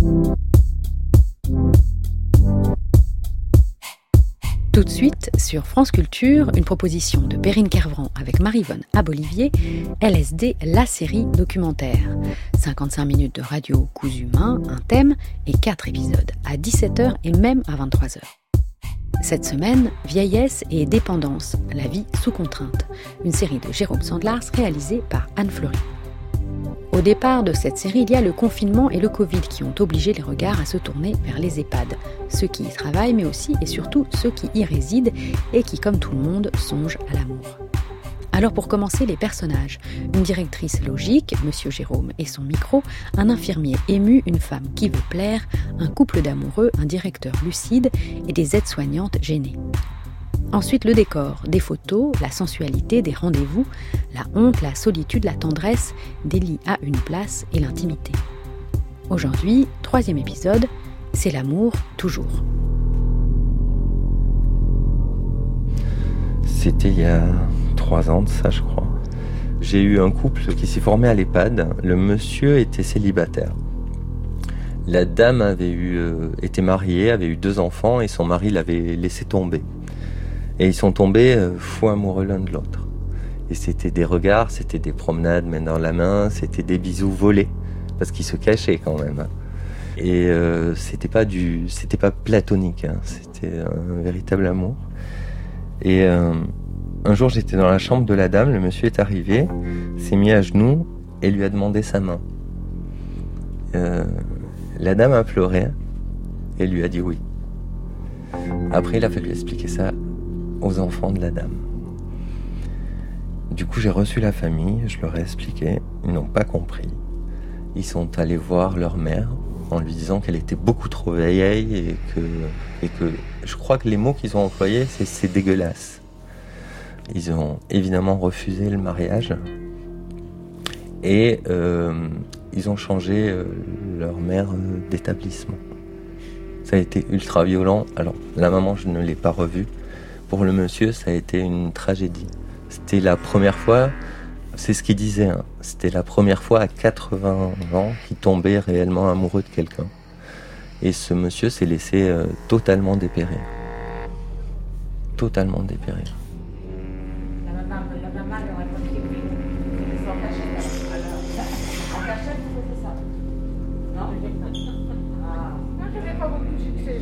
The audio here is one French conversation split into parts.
Tout de suite, sur France Culture, une proposition de Perrine Kervran avec Maryvonne Abolivier, LSD, la série documentaire. 55 minutes de radio cousu main, un thème et 4 épisodes, à 17h et même à 23h. Cette semaine, vieillesse et dépendance, la vie sous contrainte. Une série de Jérôme Sandlars réalisée par Anne Fleury. Au départ de cette série, il y a le confinement et le Covid qui ont obligé les regards à se tourner vers les EHPAD. Ceux qui y travaillent, mais aussi et surtout ceux qui y résident et qui, comme tout le monde, songent à l'amour. Alors pour commencer, les personnages. Une directrice logique, Monsieur Jérôme et son micro, un infirmier ému, une femme qui veut plaire, un couple d'amoureux, un directeur lucide et des aides-soignantes gênées. Ensuite, le décor, des photos, la sensualité, des rendez-vous, la honte, la solitude, la tendresse, des lits à une place et l'intimité. Aujourd'hui, 3e épisode, c'est l'amour toujours. C'était il y a 3 ans de ça, je crois. J'ai eu un couple qui s'est formé à l'EHPAD. Le monsieur était célibataire. La dame était mariée, avait eu 2 enfants et son mari l'avait laissé tomber. Et ils sont tombés fous amoureux l'un de l'autre. Et c'était des regards, c'était des promenades main dans la main, c'était des bisous volés, parce qu'ils se cachaient quand même. Et c'était pas platonique, hein, c'était un véritable amour. Et un jour, j'étais dans la chambre de la dame, le monsieur est arrivé, s'est mis à genoux et lui a demandé sa main. La dame a pleuré et lui a dit oui. Après, il a fallu expliquer ça aux enfants de la dame. Du coup, j'ai reçu la famille, je leur ai expliqué, ils n'ont pas compris. Ils sont allés voir leur mère en lui disant qu'elle était beaucoup trop vieille et que je crois que les mots qu'ils ont employés, c'est dégueulasse. Ils ont évidemment refusé le mariage et ils ont changé leur mère d'établissement. Ça a été ultra violent. Alors, la maman, je ne l'ai pas revue. Pour le monsieur, ça a été une tragédie. C'était la première fois, c'est ce qu'il disait, hein, c'était la première fois à 80 ans qu'il tombait réellement amoureux de quelqu'un. Et ce monsieur s'est laissé totalement dépérir. Totalement dépérir. La maman n'aurait pas pris en cachette. En cachette, vous faites ça. Non, je n'ai pas beaucoup de succès.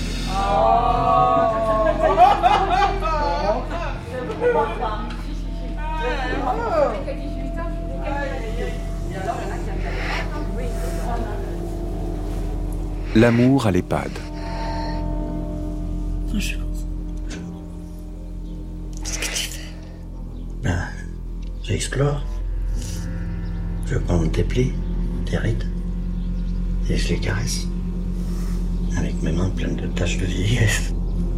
L'amour à l'EHPAD. Bonjour. Qu'est-ce que tu fais? J'explore. Je prends tes plis, tes rides, et je les caresse. Avec mes mains pleines de taches de vieillesse.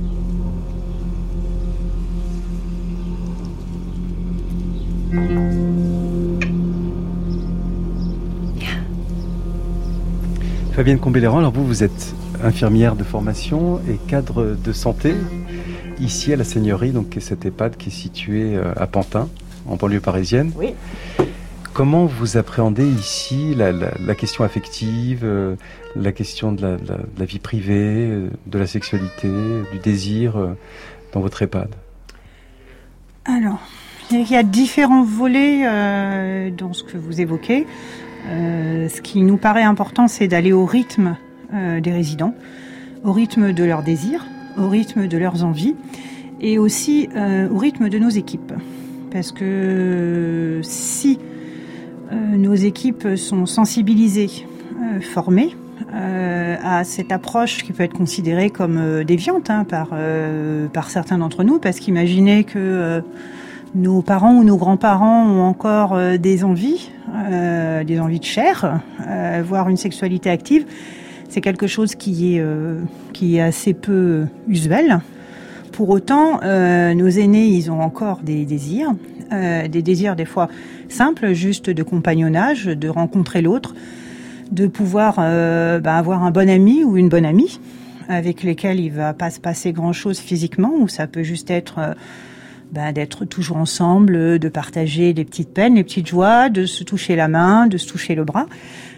Fabienne Combéléran, alors vous êtes infirmière de formation et cadre de santé ici à la Seigneurie, donc cette EHPAD qui est située à Pantin, en banlieue parisienne. Oui. Comment vous appréhendez ici la question affective, la question de la vie privée, de la sexualité, du désir dans votre EHPAD? Alors, il y a différents volets dans ce que vous évoquez. Ce qui nous paraît important, c'est d'aller au rythme des résidents, au rythme de leurs désirs, au rythme de leurs envies et aussi au rythme de nos équipes. Parce que si nos équipes sont sensibilisées, formées à cette approche qui peut être considérée comme déviante par certains d'entre nous, parce qu'imaginez que nos parents ou nos grands-parents ont encore des envies de chair, voire une sexualité active. C'est quelque chose qui est assez peu usuel. Pour autant, nos aînés, ils ont encore des désirs des fois simples, juste de compagnonnage, de rencontrer l'autre, de pouvoir avoir un bon ami ou une bonne amie avec lesquels il va pas se passer grand-chose physiquement, ou ça peut juste être d'être toujours ensemble, de partager les petites peines, les petites joies, de se toucher la main, de se toucher le bras.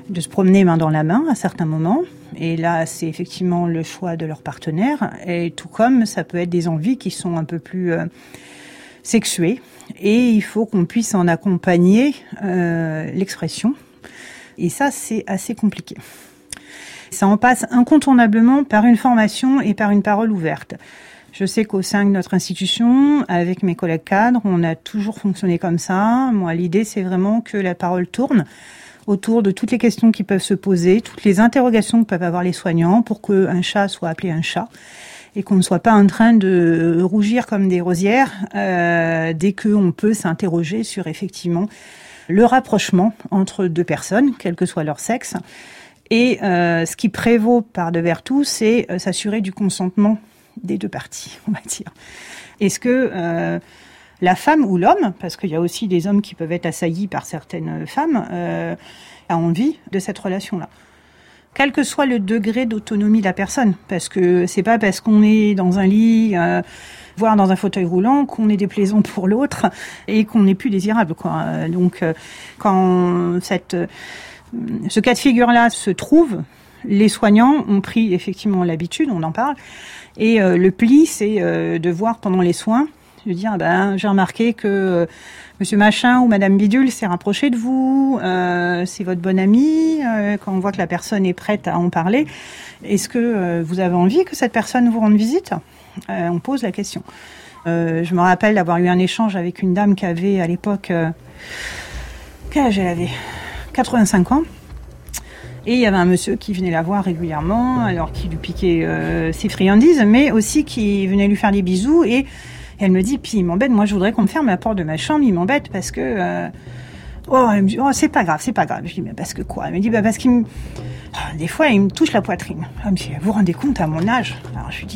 de se promener main dans la main à certains moments. Et là, c'est effectivement le choix de leur partenaire. Et tout comme ça peut être des envies qui sont un peu plus sexuées. Et il faut qu'on puisse en accompagner l'expression. Et ça, c'est assez compliqué. Ça en passe incontournablement par une formation et par une parole ouverte. Je sais qu'au sein de notre institution, avec mes collègues cadres, on a toujours fonctionné comme ça. Moi, l'idée, c'est vraiment que la parole tourne autour de toutes les questions qui peuvent se poser, toutes les interrogations que peuvent avoir les soignants pour qu'un chat soit appelé un chat et qu'on ne soit pas en train de rougir comme des rosières dès qu'on peut s'interroger sur effectivement le rapprochement entre deux personnes, quel que soit leur sexe. Et ce qui prévaut par-devers tout, c'est s'assurer du consentement des deux parties, on va dire. Est-ce que la femme ou l'homme, parce qu'il y a aussi des hommes qui peuvent être assaillis par certaines femmes, a envie de cette relation-là? Quel que soit le degré d'autonomie de la personne, parce que c'est pas parce qu'on est dans un lit, voire dans un fauteuil roulant, qu'on est déplaisant pour l'autre et qu'on n'est plus désirable, quoi. Donc, quand ce cas de figure-là se trouve, les soignants ont pris effectivement l'habitude, on en parle, et le pli, c'est de voir pendant les soins, de dire, j'ai remarqué que monsieur machin ou madame bidule s'est rapproché de vous, c'est votre bonne amie, quand on voit que la personne est prête à en parler, est-ce que vous avez envie que cette personne vous rende visite? On pose la question. Je me rappelle d'avoir eu un échange avec une dame qui avait à l'époque, quel âge elle avait? 85 ans. Et il y avait un monsieur qui venait la voir régulièrement, alors qui lui piquait ses friandises, mais aussi qui venait lui faire des bisous. Et elle me dit, puis il m'embête, moi je voudrais qu'on me ferme la porte de ma chambre, il m'embête parce que... elle me dit, c'est pas grave. Je dis, mais parce que quoi? Elle me dit, parce qu'il me... des fois, il me touche la poitrine. Elle me dit, vous vous rendez compte à mon âge? Alors je lui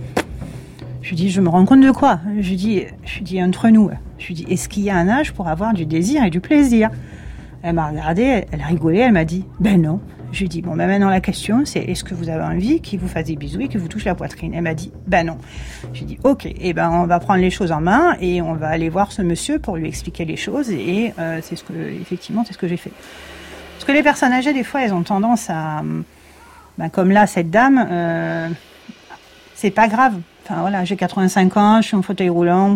dis, je me rends compte de quoi? Je lui dis, entre nous, je lui dis, est-ce qu'il y a un âge pour avoir du désir et du plaisir? Elle m'a regardé, elle a rigolé, elle m'a dit, non. Je lui ai dit, maintenant la question, c'est est-ce que vous avez envie qu'il vous fasse des bisous et qu'il vous touche la poitrine? Elle m'a dit, non. J'ai dit, ok, on va prendre les choses en main et on va aller voir ce monsieur pour lui expliquer les choses et c'est ce que j'ai fait. Parce que les personnes âgées, des fois, elles ont tendance à, comme là, cette dame, c'est pas grave. Enfin voilà, j'ai 85 ans, je suis en fauteuil roulant,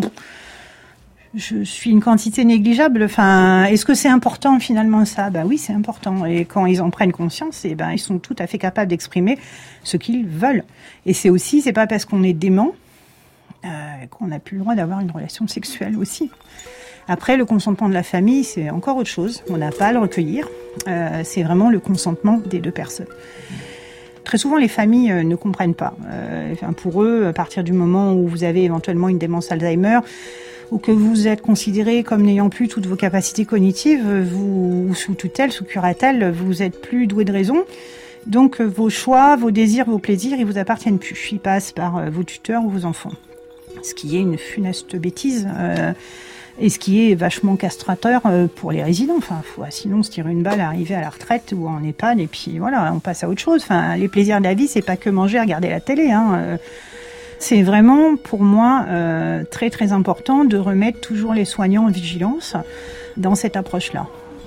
je suis une quantité négligeable. Enfin, est-ce que c'est important finalement ça? Oui, c'est important. Et quand ils en prennent conscience, ils sont tout à fait capables d'exprimer ce qu'ils veulent. Et c'est pas parce qu'on est dément qu'on n'a plus le droit d'avoir une relation sexuelle aussi. Après, le consentement de la famille, c'est encore autre chose. On n'a pas à le recueillir. C'est vraiment le consentement des deux personnes. Très souvent, les familles ne comprennent pas. Pour eux, à partir du moment où vous avez éventuellement une démence Alzheimer, ou que vous êtes considéré comme n'ayant plus toutes vos capacités cognitives, vous, sous tutelle, sous curatelle, vous êtes plus doué de raison. Donc vos choix, vos désirs, vos plaisirs, ils vous appartiennent plus. Ils passent par vos tuteurs ou vos enfants. Ce qui est une funeste bêtise et ce qui est vachement castrateur pour les résidents. Faut sinon se tirer une balle, arriver à la retraite ou en EHPAD et puis voilà, on passe à autre chose. Les plaisirs de la vie, c'est pas que manger, regarder la télé. C'est vraiment, pour moi, très très important de remettre toujours les soignants en vigilance dans cette approche-là.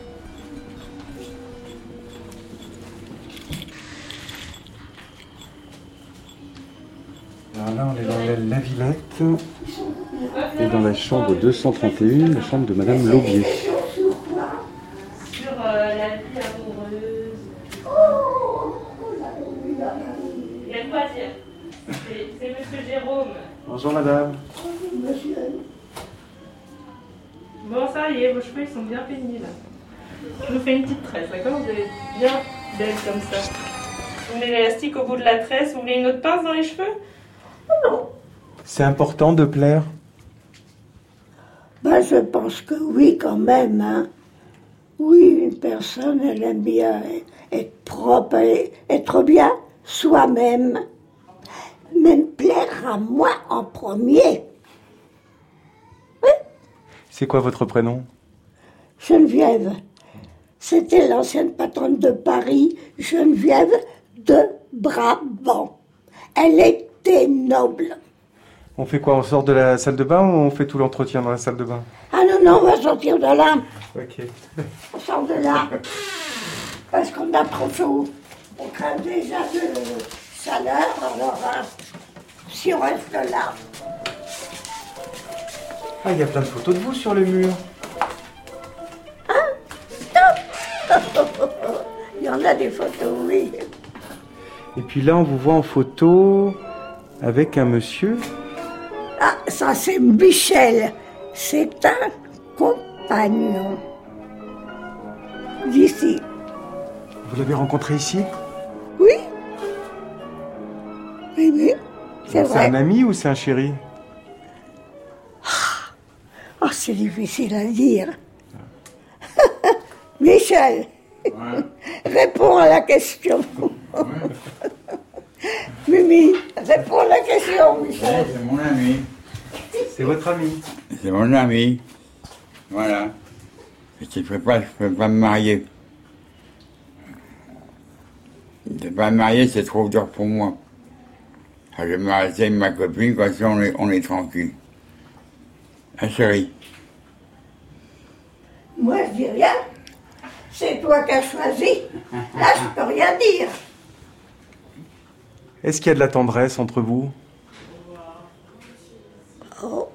Alors là, on est dans la Villette et dans la chambre 231, la chambre de Madame Laubier. Sur la vie amoureuse. Il y a quoi dire? C'est Monsieur Jérôme. Bonjour Madame. Monsieur. Bon, ça y est, vos cheveux ils sont bien peignés là. Je vous fais une petite tresse, d'accord? Vous allez être bien belle comme ça. Vous voulez l'élastique au bout de la tresse? Vous voulez une autre pince dans les cheveux? Non. C'est important de plaire? Je pense que oui, quand même. Oui, une personne, elle aime bien être propre, être bien soi-même. Même plaire à moi en premier. Oui. C'est quoi votre prénom? Geneviève. C'était l'ancienne patronne de Paris, Geneviève de Brabant. Elle était noble. On fait quoi? On sort de la salle de bain ou on fait tout l'entretien dans la salle de bain? Ah non, on va sortir de là. Ok. On sort de là. parce qu'on a trop chaud. On craint déjà de chaleur, alors si on reste là. Ah, il y a plein de photos de vous sur le mur. Il y en a des photos, oui. Et puis là, on vous voit en photo avec un monsieur. Ah, ça c'est Michel. C'est un compagnon d'ici. Vous l'avez rencontré ici? Oui. Oui, oui, c'est vrai. C'est un ami ou c'est un chéri? Oh, c'est difficile à dire. Michel, réponds à la question. Mimi, réponds à la question, Michel. C'est mon ami. C'est votre ami? C'est mon ami. Voilà. Et je peux pas me marier. Ne pas me marier, c'est trop dur pour moi. Je vais me rester avec ma copine, comme ça on est tranquille. Ah chérie. Moi, je dis rien. C'est toi qui as choisi. Là, je peux rien dire. Est-ce qu'il y a de la tendresse entre vous? Oh.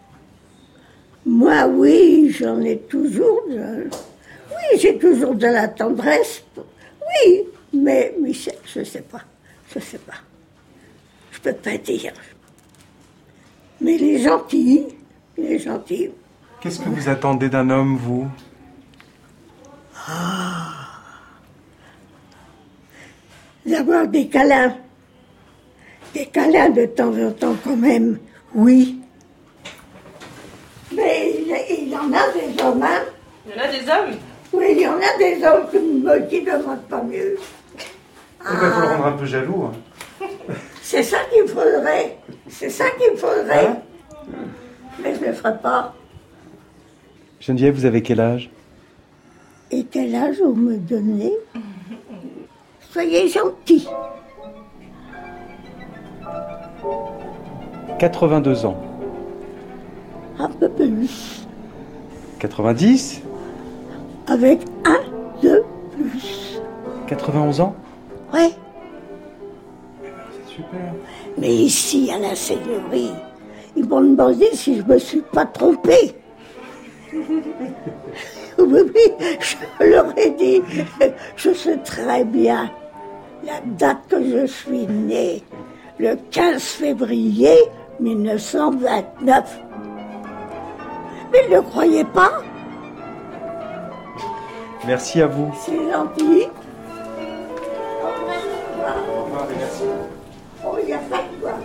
Moi, oui, j'en ai toujours. Oui, j'ai toujours de la tendresse. Oui, mais Michel, je sais pas. Je sais pas. Je peux pas dire. Mais il est gentil. Il est gentil. Qu'est-ce que vous attendez d'un homme, vous? D'avoir des câlins. Des câlins de temps en temps quand même, oui. Mais il y en a des hommes, hein. Il y en a des hommes? Oui, il y en a des hommes qui ne demandent pas mieux. Il faut le rendre un peu jaloux. Hein. C'est ça qu'il faudrait. C'est ça qu'il faudrait. Hein? Mais je ne le ferai pas. Geneviève, vous avez quel âge? Et quel âge vous me donnez? Soyez gentils. 82 ans. Un peu plus. 90? Avec un de plus. 91 ans? Ouais. C'est super. Mais ici, à la seigneurie, ils m'ont demandé si je me suis pas trompée. Oui, je leur ai dit, je sais très bien la date que je suis née, le 15 février 1929. Mais ils ne croyaient pas. Merci à vous. C'est gentil. Au revoir et merci. Oh, il n'y a pas de quoi.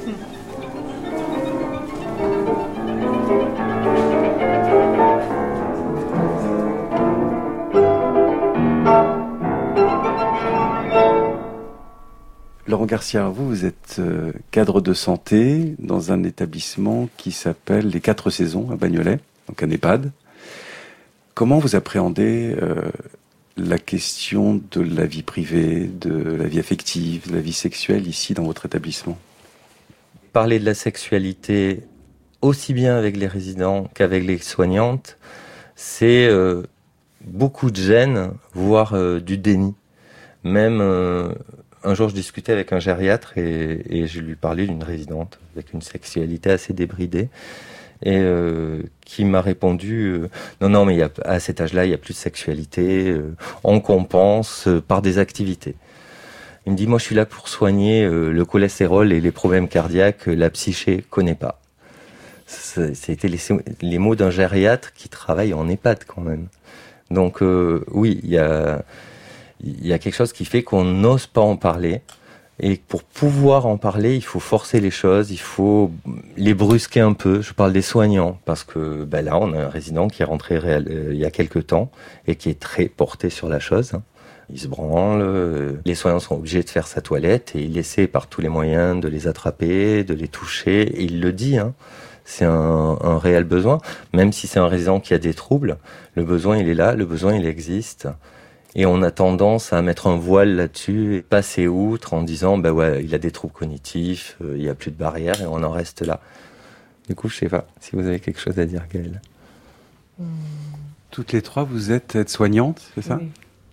Laurent Garcia, vous êtes cadre de santé dans un établissement qui s'appelle Les 4 Saisons à Bagnolet, donc un EHPAD. Comment vous appréhendez la question de la vie privée, de la vie affective, de la vie sexuelle ici dans votre établissement? Parler de la sexualité aussi bien avec les résidents qu'avec les soignantes, c'est beaucoup de gêne, voire du déni. Même un jour, je discutais avec un gériatre et je lui parlais d'une résidente avec une sexualité assez débridée et qui m'a répondu non, mais à cet âge-là, il n'y a plus de sexualité, on compense par des activités. Il me dit, moi, je suis là pour soigner le cholestérol et les problèmes cardiaques, la psyché connaît pas. C'était les mots d'un gériatre qui travaille en EHPAD quand même. Donc oui, il y a quelque chose qui fait qu'on n'ose pas en parler. Et pour pouvoir en parler, il faut forcer les choses, il faut les brusquer un peu. Je parle des soignants, parce que là, on a un résident qui est rentré il y a quelques temps et qui est très porté sur la chose. Il se branle, les soignants sont obligés de faire sa toilette et il essaie par tous les moyens de les attraper, de les toucher. Et il le dit, c'est un réel besoin. Même si c'est un résident qui a des troubles, le besoin il est là, le besoin il existe. Et on a tendance à mettre un voile là-dessus et passer outre en disant il a des troubles cognitifs, il n'y a plus de barrières et on en reste là. Du coup, je sais pas si vous avez quelque chose à dire, Gaëlle. Toutes les trois, vous êtes aides-soignantes, c'est ça? Oui.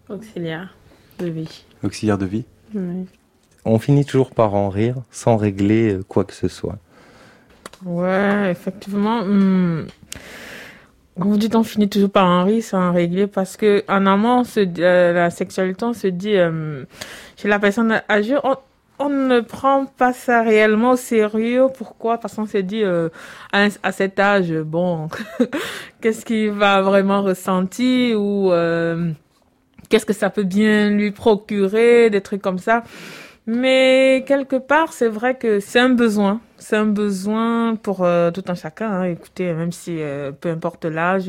Auxiliaire de vie. Auxiliaire de vie. Oui. On finit toujours par en rire sans régler quoi que ce soit. Ouais, effectivement. Comme vous dites, on finit toujours par en rire sans régler parce que en amont, la sexualité, on se dit, chez la personne âgée, on ne prend pas ça réellement au sérieux. Pourquoi? Parce qu'on se dit, à cet âge, bon, qu'est-ce qu'il va vraiment ressentir ou qu'est-ce que ça peut bien lui procurer, des trucs comme ça. Mais quelque part, c'est vrai que c'est un besoin. C'est un besoin pour tout un chacun. Hein. Écoutez, même si peu importe l'âge,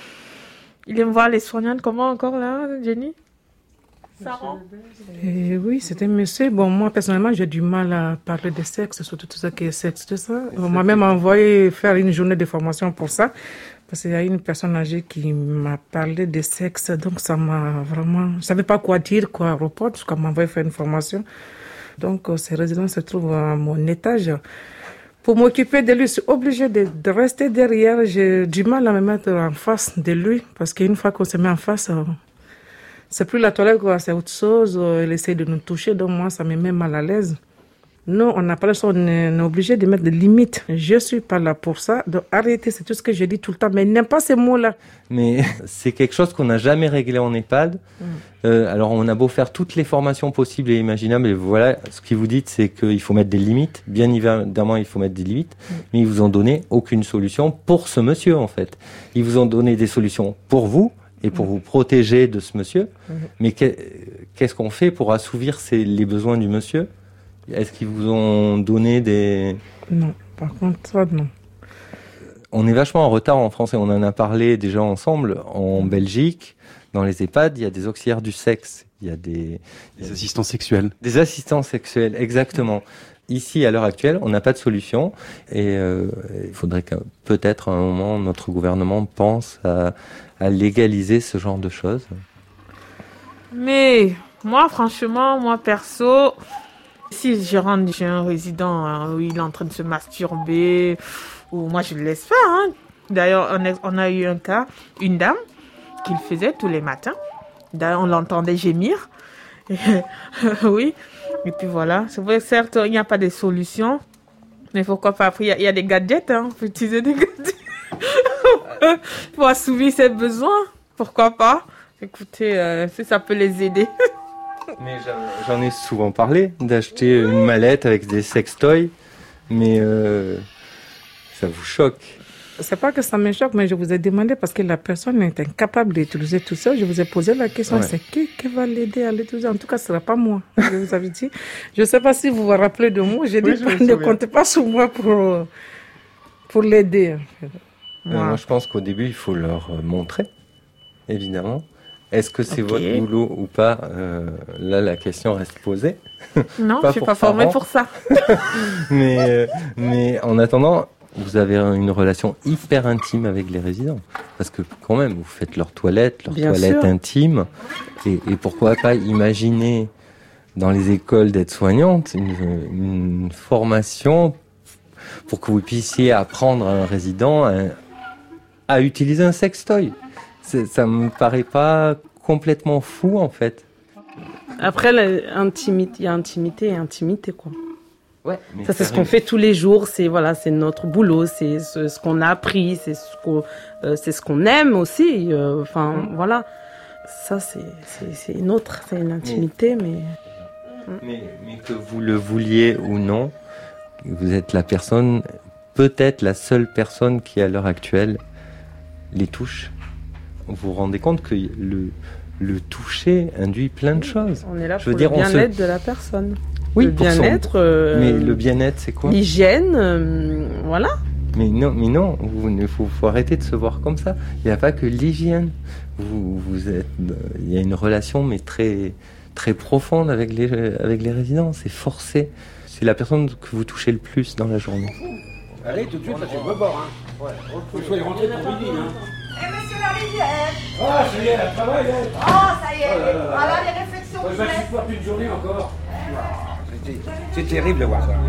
il aime voir les soignantes. Comment encore là, Jenny? Sarah? Oui, c'était monsieur. Bon, moi, personnellement, j'ai du mal à parler de sexe, surtout tout ça qui est sexe, tout ça. On m'a même envoyé faire une journée de formation pour ça. Parce qu'il y a une personne âgée qui m'a parlé de sexe, donc ça m'a vraiment... Je ne savais pas quoi dire, quoi répondre, parce qu'on m'a envoyé faire une formation. Donc, ces résidents se trouvent à mon étage. Pour m'occuper de lui, je suis obligée de rester derrière. J'ai du mal à me mettre en face de lui, parce qu'une fois qu'on se met en face, c'est plus la toilette, quoi, c'est autre chose. Elle essaie de nous toucher, donc moi, ça me met mal à l'aise. Non, on n'a pas le choix, on est obligé de mettre des limites. Je ne suis pas là pour ça. Donc arrêtez, c'est tout ce que je dis tout le temps. Mais il n'aime pas ces mots-là. Mais c'est quelque chose qu'on n'a jamais réglé en EHPAD. Alors on a beau faire toutes les formations possibles et imaginables. Et voilà, ce qu'ils vous dites, c'est qu'il faut mettre des limites. Bien évidemment, il faut mettre des limites. Mais ils vous ont donné aucune solution pour ce monsieur, en fait. Ils vous ont donné des solutions pour vous et pour vous protéger de ce monsieur. Mais qu'est-ce qu'on fait pour assouvir les besoins du monsieur ? Est-ce qu'ils vous ont donné des... Non, par contre, ça, non. On est vachement en retard en France et on en a parlé déjà ensemble. En Belgique, dans les EHPAD, il y a des auxiliaires du sexe. Il y a des assistants sexuels. Des assistants sexuels, exactement. Ici, à l'heure actuelle, on n'a pas de solution. Et il faudrait que peut-être à un moment, notre gouvernement pense à légaliser ce genre de choses. Mais moi, franchement, moi perso... Si je rentre chez un résident où il est en train de se masturber, ou moi je le laisse faire. Hein. D'ailleurs, on a eu un cas, une dame qui le faisait tous les matins. D'ailleurs, on l'entendait gémir. Oui. Et puis voilà. C'est vrai, certes, il n'y a pas de solution. Mais pourquoi pas? Après, il y a des gadgets. Hein. On peut utiliser des gadgets pour assouvir ses besoins. Pourquoi pas? Écoutez, si ça peut les aider. Mais j'en ai souvent parlé, d'acheter une mallette avec des sextoys, mais ça vous choque. C'est pas que ça me choque, mais je vous ai demandé parce que la personne est incapable d'utiliser tout ça. Je vous ai posé la question, c'est qui va l'aider à l'utiliser? En tout cas, ce sera pas moi. Je vous avais dit. Je ne sais pas si vous vous rappelez de moi. J'ai dit, ne comptez pas sur moi pour l'aider. Moi, je pense qu'au début, il faut leur montrer, évidemment. Est-ce que c'est votre boulot ou pas? Là, la question reste posée. Non, je ne suis pas formée pour ça. mais en attendant, vous avez une relation hyper intime avec les résidents. Parce que quand même, vous faites leur toilette intime. Et pourquoi pas imaginer dans les écoles d'aide-soignante une formation pour que vous puissiez apprendre à un résident à utiliser un sextoy. Ça me paraît pas complètement fou, en fait. Après, il y a intimité et intimité, quoi. Ouais, ça, c'est ce qu'on fait tous les jours. C'est notre boulot. C'est ce qu'on a appris. C'est ce qu'on aime aussi. Voilà. Ça, c'est une autre. C'est une intimité, mais que vous le vouliez ou non, vous êtes la personne, peut-être la seule personne qui, à l'heure actuelle, les touche. Vous vous rendez compte que le toucher induit plein de choses. On est là pour le bien-être de la personne. Oui, le bien-être. Mais le bien-être, c'est quoi? L'hygiène, voilà. Mais non, il faut arrêter de se voir comme ça. Il n'y a pas que l'hygiène. Il y a une relation, mais très, très profonde avec les résidents. C'est forcé. C'est la personne que vous touchez le plus dans la journée. Allez, tout de suite, ça fait le bord. Il faut y rentrer pour midi. Monsieur la Rivière. Ah, ça y est, elle travaille, elle. Oh, ça y est. Voilà les réflexions. Je vais supporter une journée encore. C'est terrible de voir ça.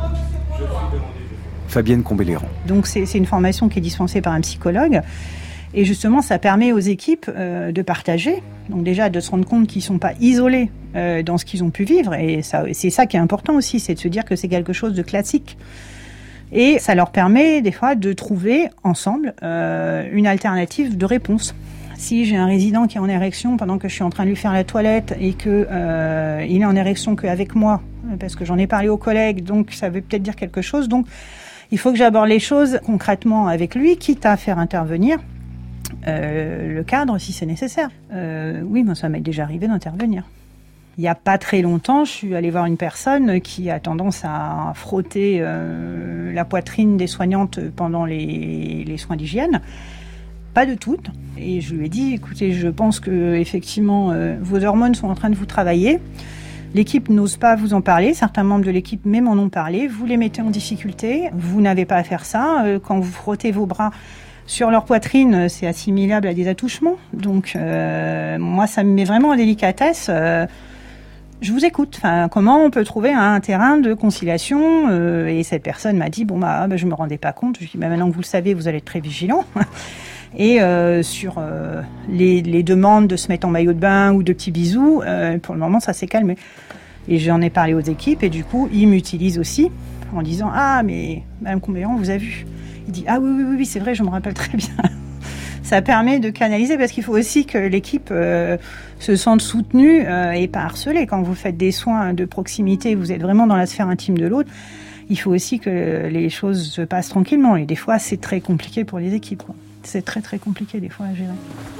Fabienne Combéléran. Donc c'est une formation qui est dispensée par un psychologue. Et justement, ça permet aux équipes de partager, donc déjà de se rendre compte qu'ils ne sont pas isolés dans ce qu'ils ont pu vivre. Et ça, c'est ça qui est important aussi, c'est de se dire que c'est quelque chose de classique. Et ça leur permet des fois de trouver ensemble une alternative de réponse. Si j'ai un résident qui est en érection pendant que je suis en train de lui faire la toilette et qu'il est en érection qu'avec moi, parce que j'en ai parlé aux collègues, donc ça veut peut-être dire quelque chose. Donc il faut que j'aborde les choses concrètement avec lui, quitte à faire intervenir le cadre si c'est nécessaire. Oui, moi ça m'est déjà arrivé d'intervenir. Il n'y a pas très longtemps, je suis allée voir une personne qui a tendance à frotter la poitrine des soignantes pendant les soins d'hygiène. Pas de toutes. Et je lui ai dit, écoutez, je pense que effectivement vos hormones sont en train de vous travailler. L'équipe n'ose pas vous en parler. Certains membres de l'équipe même en ont parlé. Vous les mettez en difficulté. Vous n'avez pas à faire ça. Quand vous frottez vos bras sur leur poitrine, c'est assimilable à des attouchements. Donc, moi, ça me met vraiment en délicatesse. Je vous écoute. Enfin, comment on peut trouver un terrain de conciliation et cette personne m'a dit, je me rendais pas compte. Je lui ai dit, maintenant que vous le savez, vous allez être très vigilant. Et sur les demandes de se mettre en maillot de bain ou de petits bisous, pour le moment, ça s'est calmé. Et j'en ai parlé aux équipes et du coup, ils m'utilisent aussi en disant, ah, mais Madame Combéran, vous avez vu. Il dit, ah oui, c'est vrai, je me rappelle très bien. Ça permet de canaliser parce qu'il faut aussi que l'équipe se sente soutenue et pas harcelée. Quand vous faites des soins de proximité, vous êtes vraiment dans la sphère intime de l'autre, il faut aussi que les choses se passent tranquillement. Et des fois, c'est très compliqué pour les équipes, quoi. C'est très très compliqué des fois à gérer.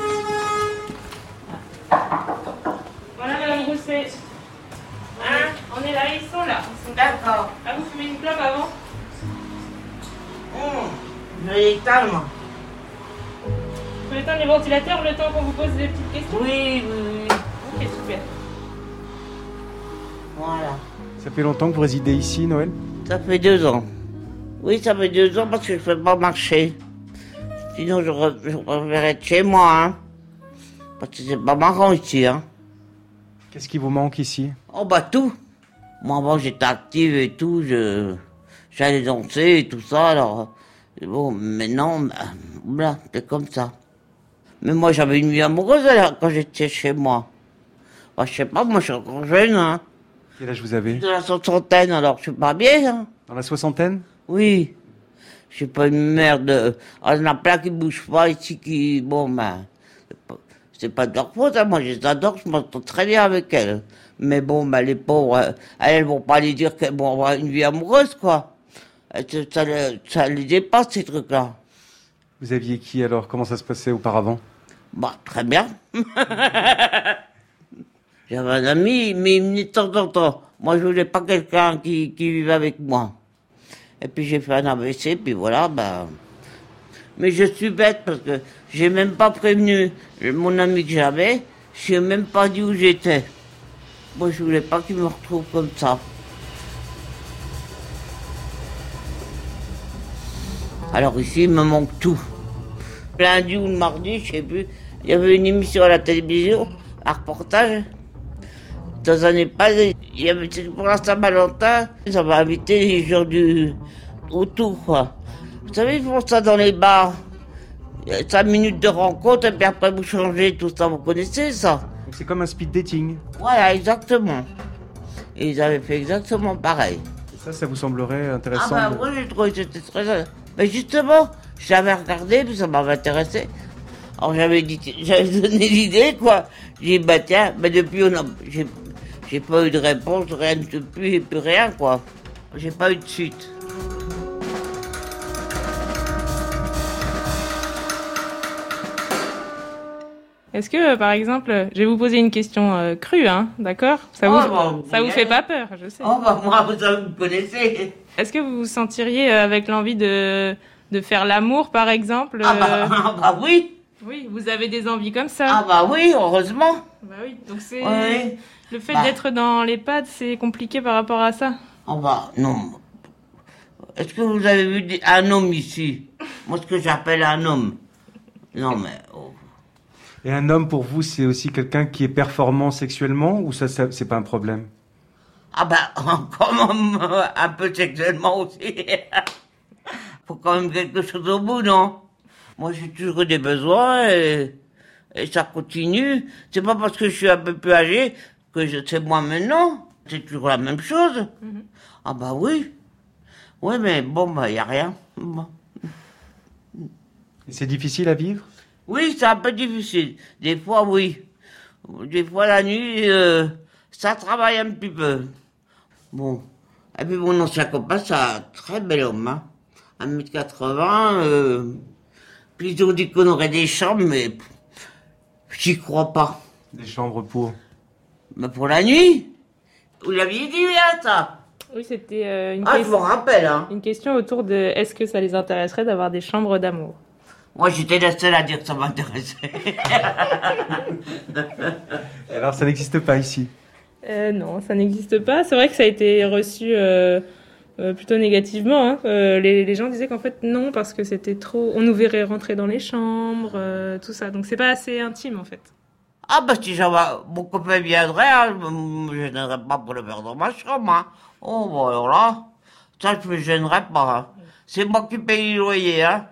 Voilà Madame Rousset. Hein, on est là, ils sont là. D'accord. Ah, vous fumez une clope avant? Je vais l'éteindre, moi. Vous pouvez éteindre les ventilateurs le temps qu'on vous pose des petites questions? Oui. Ok, super. Voilà. Ça fait longtemps que vous résidez ici, Noël? Ça fait 2 ans. Oui, ça fait 2 ans parce que je ne peux pas marcher. Sinon, je reverrai être chez moi, hein. Parce que c'est pas marrant ici, hein. Qu'est-ce qui vous manque ici? Oh, tout. Moi, avant, j'étais active et tout, j'allais danser et tout ça, alors... Bon, maintenant, voilà, c'est comme ça. Mais moi, j'avais une vie amoureuse, alors, quand j'étais chez moi. Je sais pas, moi, je suis encore jeune, hein. Quel âge vous avez? De la soixantaine, alors, je suis pas bien, hein. Dans la soixantaine? Oui. Je suis pas une merde. Il y en a plein qui bougent pas ici, qui... c'est pas de leur faute, hein. Moi, je les adore, je m'entends très bien avec elles. Mais les pauvres, elles vont pas les dire qu'elles vont avoir une vie amoureuse, quoi. Ça les dépasse, ces trucs-là. Vous aviez qui, alors? Comment ça se passait auparavant? Très bien. J'avais un ami, mais il venait de temps en temps. Moi, je voulais pas quelqu'un qui vive avec moi. Et puis j'ai fait un AVC, puis voilà, Mais je suis bête parce que j'ai même pas prévenu mon ami que j'avais, je lui ai même pas dit où j'étais. Moi, je voulais pas qu'il me retrouve comme ça. Alors ici, il me manque tout. Lundi ou le mardi, je sais plus, il y avait une émission à la télévision, un reportage. Dans un EHPAD, c'était pour la Saint-Valentin, ça m'a invité les gens autour, quoi. Vous savez, ils font ça dans les bars. 5 minutes de rencontre, et puis après vous changez, tout ça, vous connaissez ça? Donc c'est comme un speed dating. Voilà, exactement. Et ils avaient fait exactement pareil. Et ça vous semblerait intéressant? Oui, j'ai trouvé que c'était très... Mais justement, j'avais regardé, puis ça m'avait intéressé. Alors j'avais donné l'idée, quoi. J'ai dit, tiens, depuis, j'ai pas eu de réponse, rien depuis, et plus rien, quoi. J'ai pas eu de suite. Est-ce que, par exemple, je vais vous poser une question crue, hein, d'accord? Ça vous fait pas peur, je sais. Moi, vous me connaissez. Est-ce que vous vous sentiriez avec l'envie de faire l'amour, par exemple? Oui. Oui, vous avez des envies comme ça? Oui, heureusement. Oui, donc c'est... Oui. Le fait d'être dans l'EHPAD, c'est compliqué par rapport à ça? Non. Est-ce que vous avez vu un homme ici? Moi, ce que j'appelle un homme. Non, mais... Et un homme, pour vous, c'est aussi quelqu'un qui est performant sexuellement, ou ça c'est pas un problème? Quand même, un peu sexuellement aussi. Faut quand même quelque chose au bout, non? Moi, j'ai toujours eu des besoins et ça continue. C'est pas parce que je suis un peu plus âgé que c'est moi maintenant. C'est toujours la même chose. Ah bah oui. Oui, mais bon, bah, y a rien. Bon. C'est difficile à vivre? Oui, c'est un peu difficile. Des fois, oui. Des fois, la nuit, ça travaille un petit peu. Bon. Et puis, mon ancien copain, c'est un très bel homme, hein. 1m80, puis ils ont dit qu'on aurait des chambres, mais j'y crois pas. Des chambres pour? Mais pour la nuit. Vous l'aviez dit, là, ça? Oui, c'était je m'en rappelle, hein. Une question autour de est-ce que ça les intéresserait d'avoir des chambres d'amour? Moi, j'étais la seule à dire que ça m'intéressait. Alors, ça n'existe pas ici? Non, ça n'existe pas. C'est vrai que ça a été reçu plutôt négativement. Hein. Les gens disaient qu'en fait, non, parce que c'était trop... On nous verrait rentrer dans les chambres, tout ça. Donc, c'est pas assez intime, en fait. Ah, bah, si mon copain viendrait, hein, je me gênerais pas pour le faire dans ma chambre. Hein. Oh, bon, alors là, ça, je me gênerais pas. Hein. C'est moi qui paye le loyer, hein.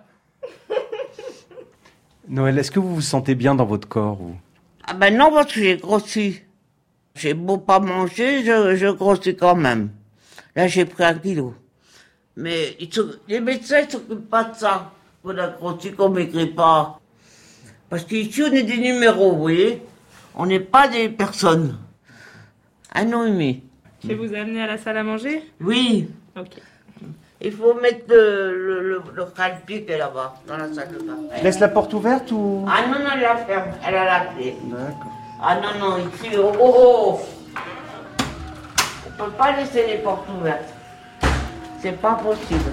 Noël, est-ce que vous vous sentez bien dans votre corps ou... Ah ben non, parce que j'ai grossi. J'ai beau pas manger, je grossis quand même. Là, j'ai pris 1 kilo. Mais les médecins ne s'occupent pas de ça. On a grossi qu'on ne maigrit pas. Parce qu'ici, on est des numéros, vous voyez. On n'est pas des personnes. 1 an et demi. Je vais vous amener à la salle à manger? Oui. Ok. Il faut mettre le calpi qui est là-bas, dans la salle de café. Laisse la porte ouverte ou... Ah non, elle la ferme, elle a la clé. D'accord. Ah non, ici, oh. On peut pas laisser les portes ouvertes. C'est pas possible.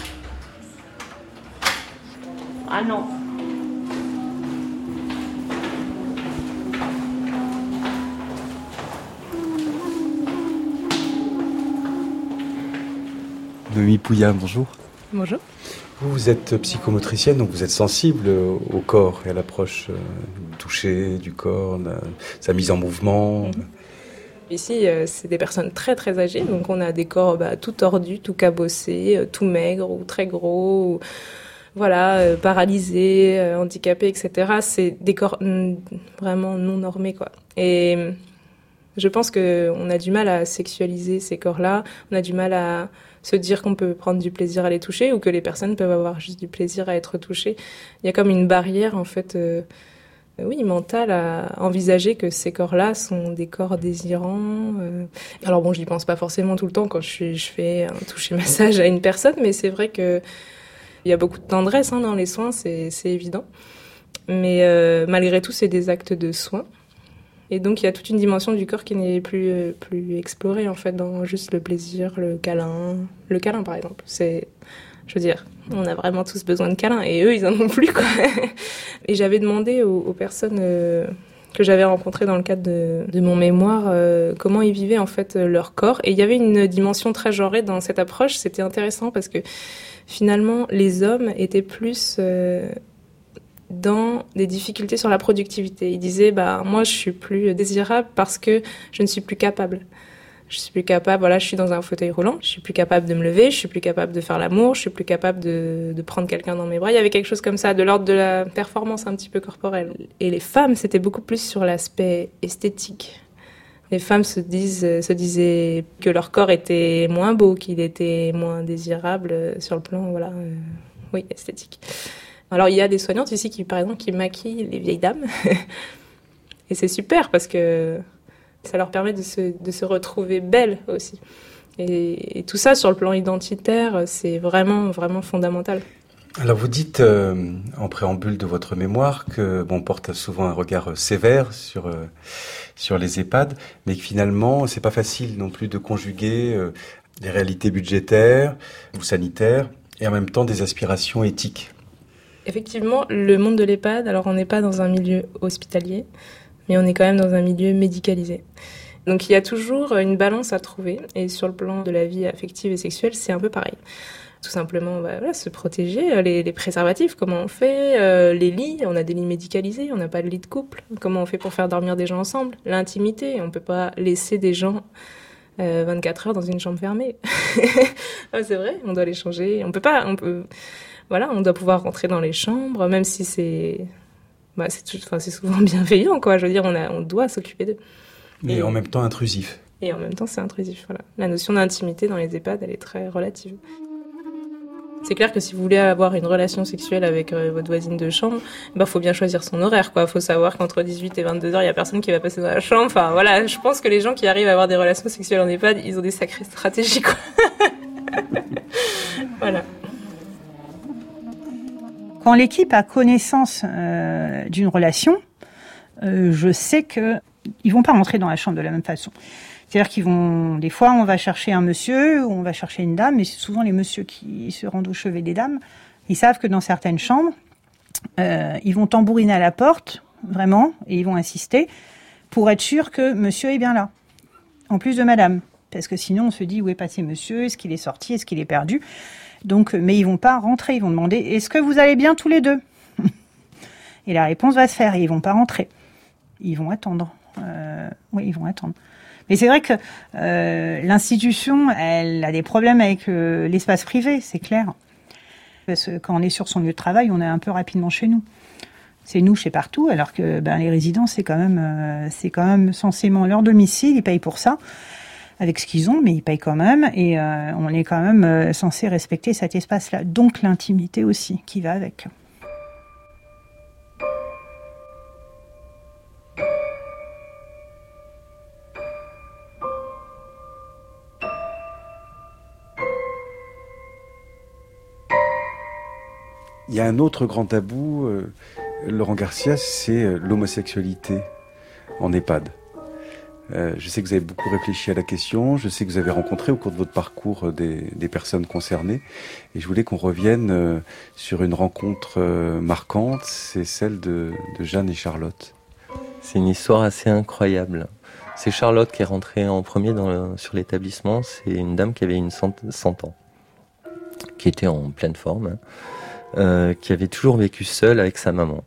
Ah non. Noémie Pouillard, bonjour. Bonjour. Vous êtes psychomotricienne, donc vous êtes sensible au corps et à l'approche du toucher, du corps, sa mise en mouvement. Ici, c'est des personnes très très âgées, donc on a des corps tout tordus, tout cabossés, tout maigres ou très gros, ou, voilà, paralysés, handicapés, etc. C'est des corps vraiment non normés, quoi. Et je pense qu'on a du mal à sexualiser ces corps-là, on a du mal à se dire qu'on peut prendre du plaisir à les toucher ou que les personnes peuvent avoir juste du plaisir à être touchées. Il y a comme une barrière, en fait, mentale à envisager que ces corps-là sont des corps désirants. Alors bon, j'y pense pas forcément tout le temps quand je fais un toucher-massage à une personne, mais c'est vrai que il y a beaucoup de tendresse dans les soins, c'est évident. Mais malgré tout, c'est des actes de soins. Et donc, il y a toute une dimension du corps qui n'est plus explorée, en fait, dans juste le plaisir, le câlin. Le câlin, par exemple. Je veux dire, on a vraiment tous besoin de câlins, et eux, ils en ont plus, quoi. Et j'avais demandé aux personnes que j'avais rencontrées dans le cadre de mon mémoire comment ils vivaient, en fait, leur corps. Et il y avait une dimension très genrée dans cette approche. C'était intéressant parce que, finalement, les hommes étaient plus... dans des difficultés sur la productivité. Il disait, moi, je suis plus désirable parce que je ne suis plus capable. Je suis plus capable, voilà, je suis dans un fauteuil roulant, je suis plus capable de me lever, je suis plus capable de faire l'amour, je suis plus capable de prendre quelqu'un dans mes bras. Il y avait quelque chose comme ça, de l'ordre de la performance un petit peu corporelle. Et les femmes, c'était beaucoup plus sur l'aspect esthétique. Les femmes se disaient que leur corps était moins beau, qu'il était moins désirable sur le plan, voilà, esthétique. Alors, il y a des soignantes ici par exemple, qui maquillent les vieilles dames. Et c'est super parce que ça leur permet de se retrouver belles aussi. Et tout ça, sur le plan identitaire, c'est vraiment, vraiment fondamental. Alors, vous dites, en préambule de votre mémoire, que on porte souvent un regard sévère sur les EHPAD, mais que finalement, c'est pas facile non plus de conjuguer les réalités budgétaires ou sanitaires et en même temps des aspirations éthiques. Effectivement, le monde de l'EHPAD, alors on n'est pas dans un milieu hospitalier, mais on est quand même dans un milieu médicalisé. Donc il y a toujours une balance à trouver, et sur le plan de la vie affective et sexuelle, c'est un peu pareil. Tout simplement, se protéger, les préservatifs, comment on fait, les lits, on a des lits médicalisés, on n'a pas de lit de couple, comment on fait pour faire dormir des gens ensemble, l'intimité, on ne peut pas laisser des gens 24 heures dans une chambre fermée. C'est vrai, on doit les changer, on peut... voilà, on doit pouvoir rentrer dans les chambres, même si c'est souvent bienveillant, quoi. Je veux dire, on doit s'occuper d'eux. Mais en même temps intrusif. Et en même temps, c'est intrusif, voilà. La notion d'intimité dans les EHPAD, elle est très relative. C'est clair que si vous voulez avoir une relation sexuelle avec votre voisine de chambre, faut bien choisir son horaire, quoi. Faut savoir qu'entre 18 et 22 heures, il y a personne qui va passer dans la chambre. Enfin, voilà, je pense que les gens qui arrivent à avoir des relations sexuelles en EHPAD, ils ont des sacrées stratégies, quoi. Voilà. Quand l'équipe a connaissance d'une relation, je sais que ils vont pas rentrer dans la chambre de la même façon. C'est-à-dire des fois, on va chercher un monsieur ou on va chercher une dame, mais c'est souvent les messieurs qui se rendent au chevet des dames. Ils savent que dans certaines chambres, ils vont tambouriner à la porte, vraiment, et ils vont insister pour être sûr que monsieur est bien là, en plus de madame. Parce que sinon, on se dit, où est passé monsieur? Est-ce qu'il est sorti? Est-ce qu'il est perdu? Donc, mais ils vont pas rentrer, ils vont demander, est-ce que vous allez bien tous les deux? Et la réponse va se faire, et ils vont pas rentrer. Ils vont attendre. Oui, ils vont attendre. Mais c'est vrai que l'institution, elle a des problèmes avec l'espace privé, c'est clair. Parce que quand on est sur son lieu de travail, on est un peu rapidement chez nous. C'est nous chez partout, alors que les résidents, c'est quand même censément leur domicile, ils payent pour ça, avec ce qu'ils ont, mais ils payent quand même, et on est quand même censé respecter cet espace-là. Donc l'intimité aussi, qui va avec. Il y a un autre grand tabou, Laurent Garcia, c'est l'homosexualité en EHPAD. Je sais que vous avez beaucoup réfléchi à la question, je sais que vous avez rencontré au cours de votre parcours des personnes concernées, et je voulais qu'on revienne sur une rencontre marquante, c'est celle de Jeanne et Charlotte. C'est une histoire assez incroyable. C'est Charlotte qui est rentrée en premier sur l'établissement, c'est une dame qui avait 100 ans, qui était en pleine forme, qui avait toujours vécu seule avec sa maman.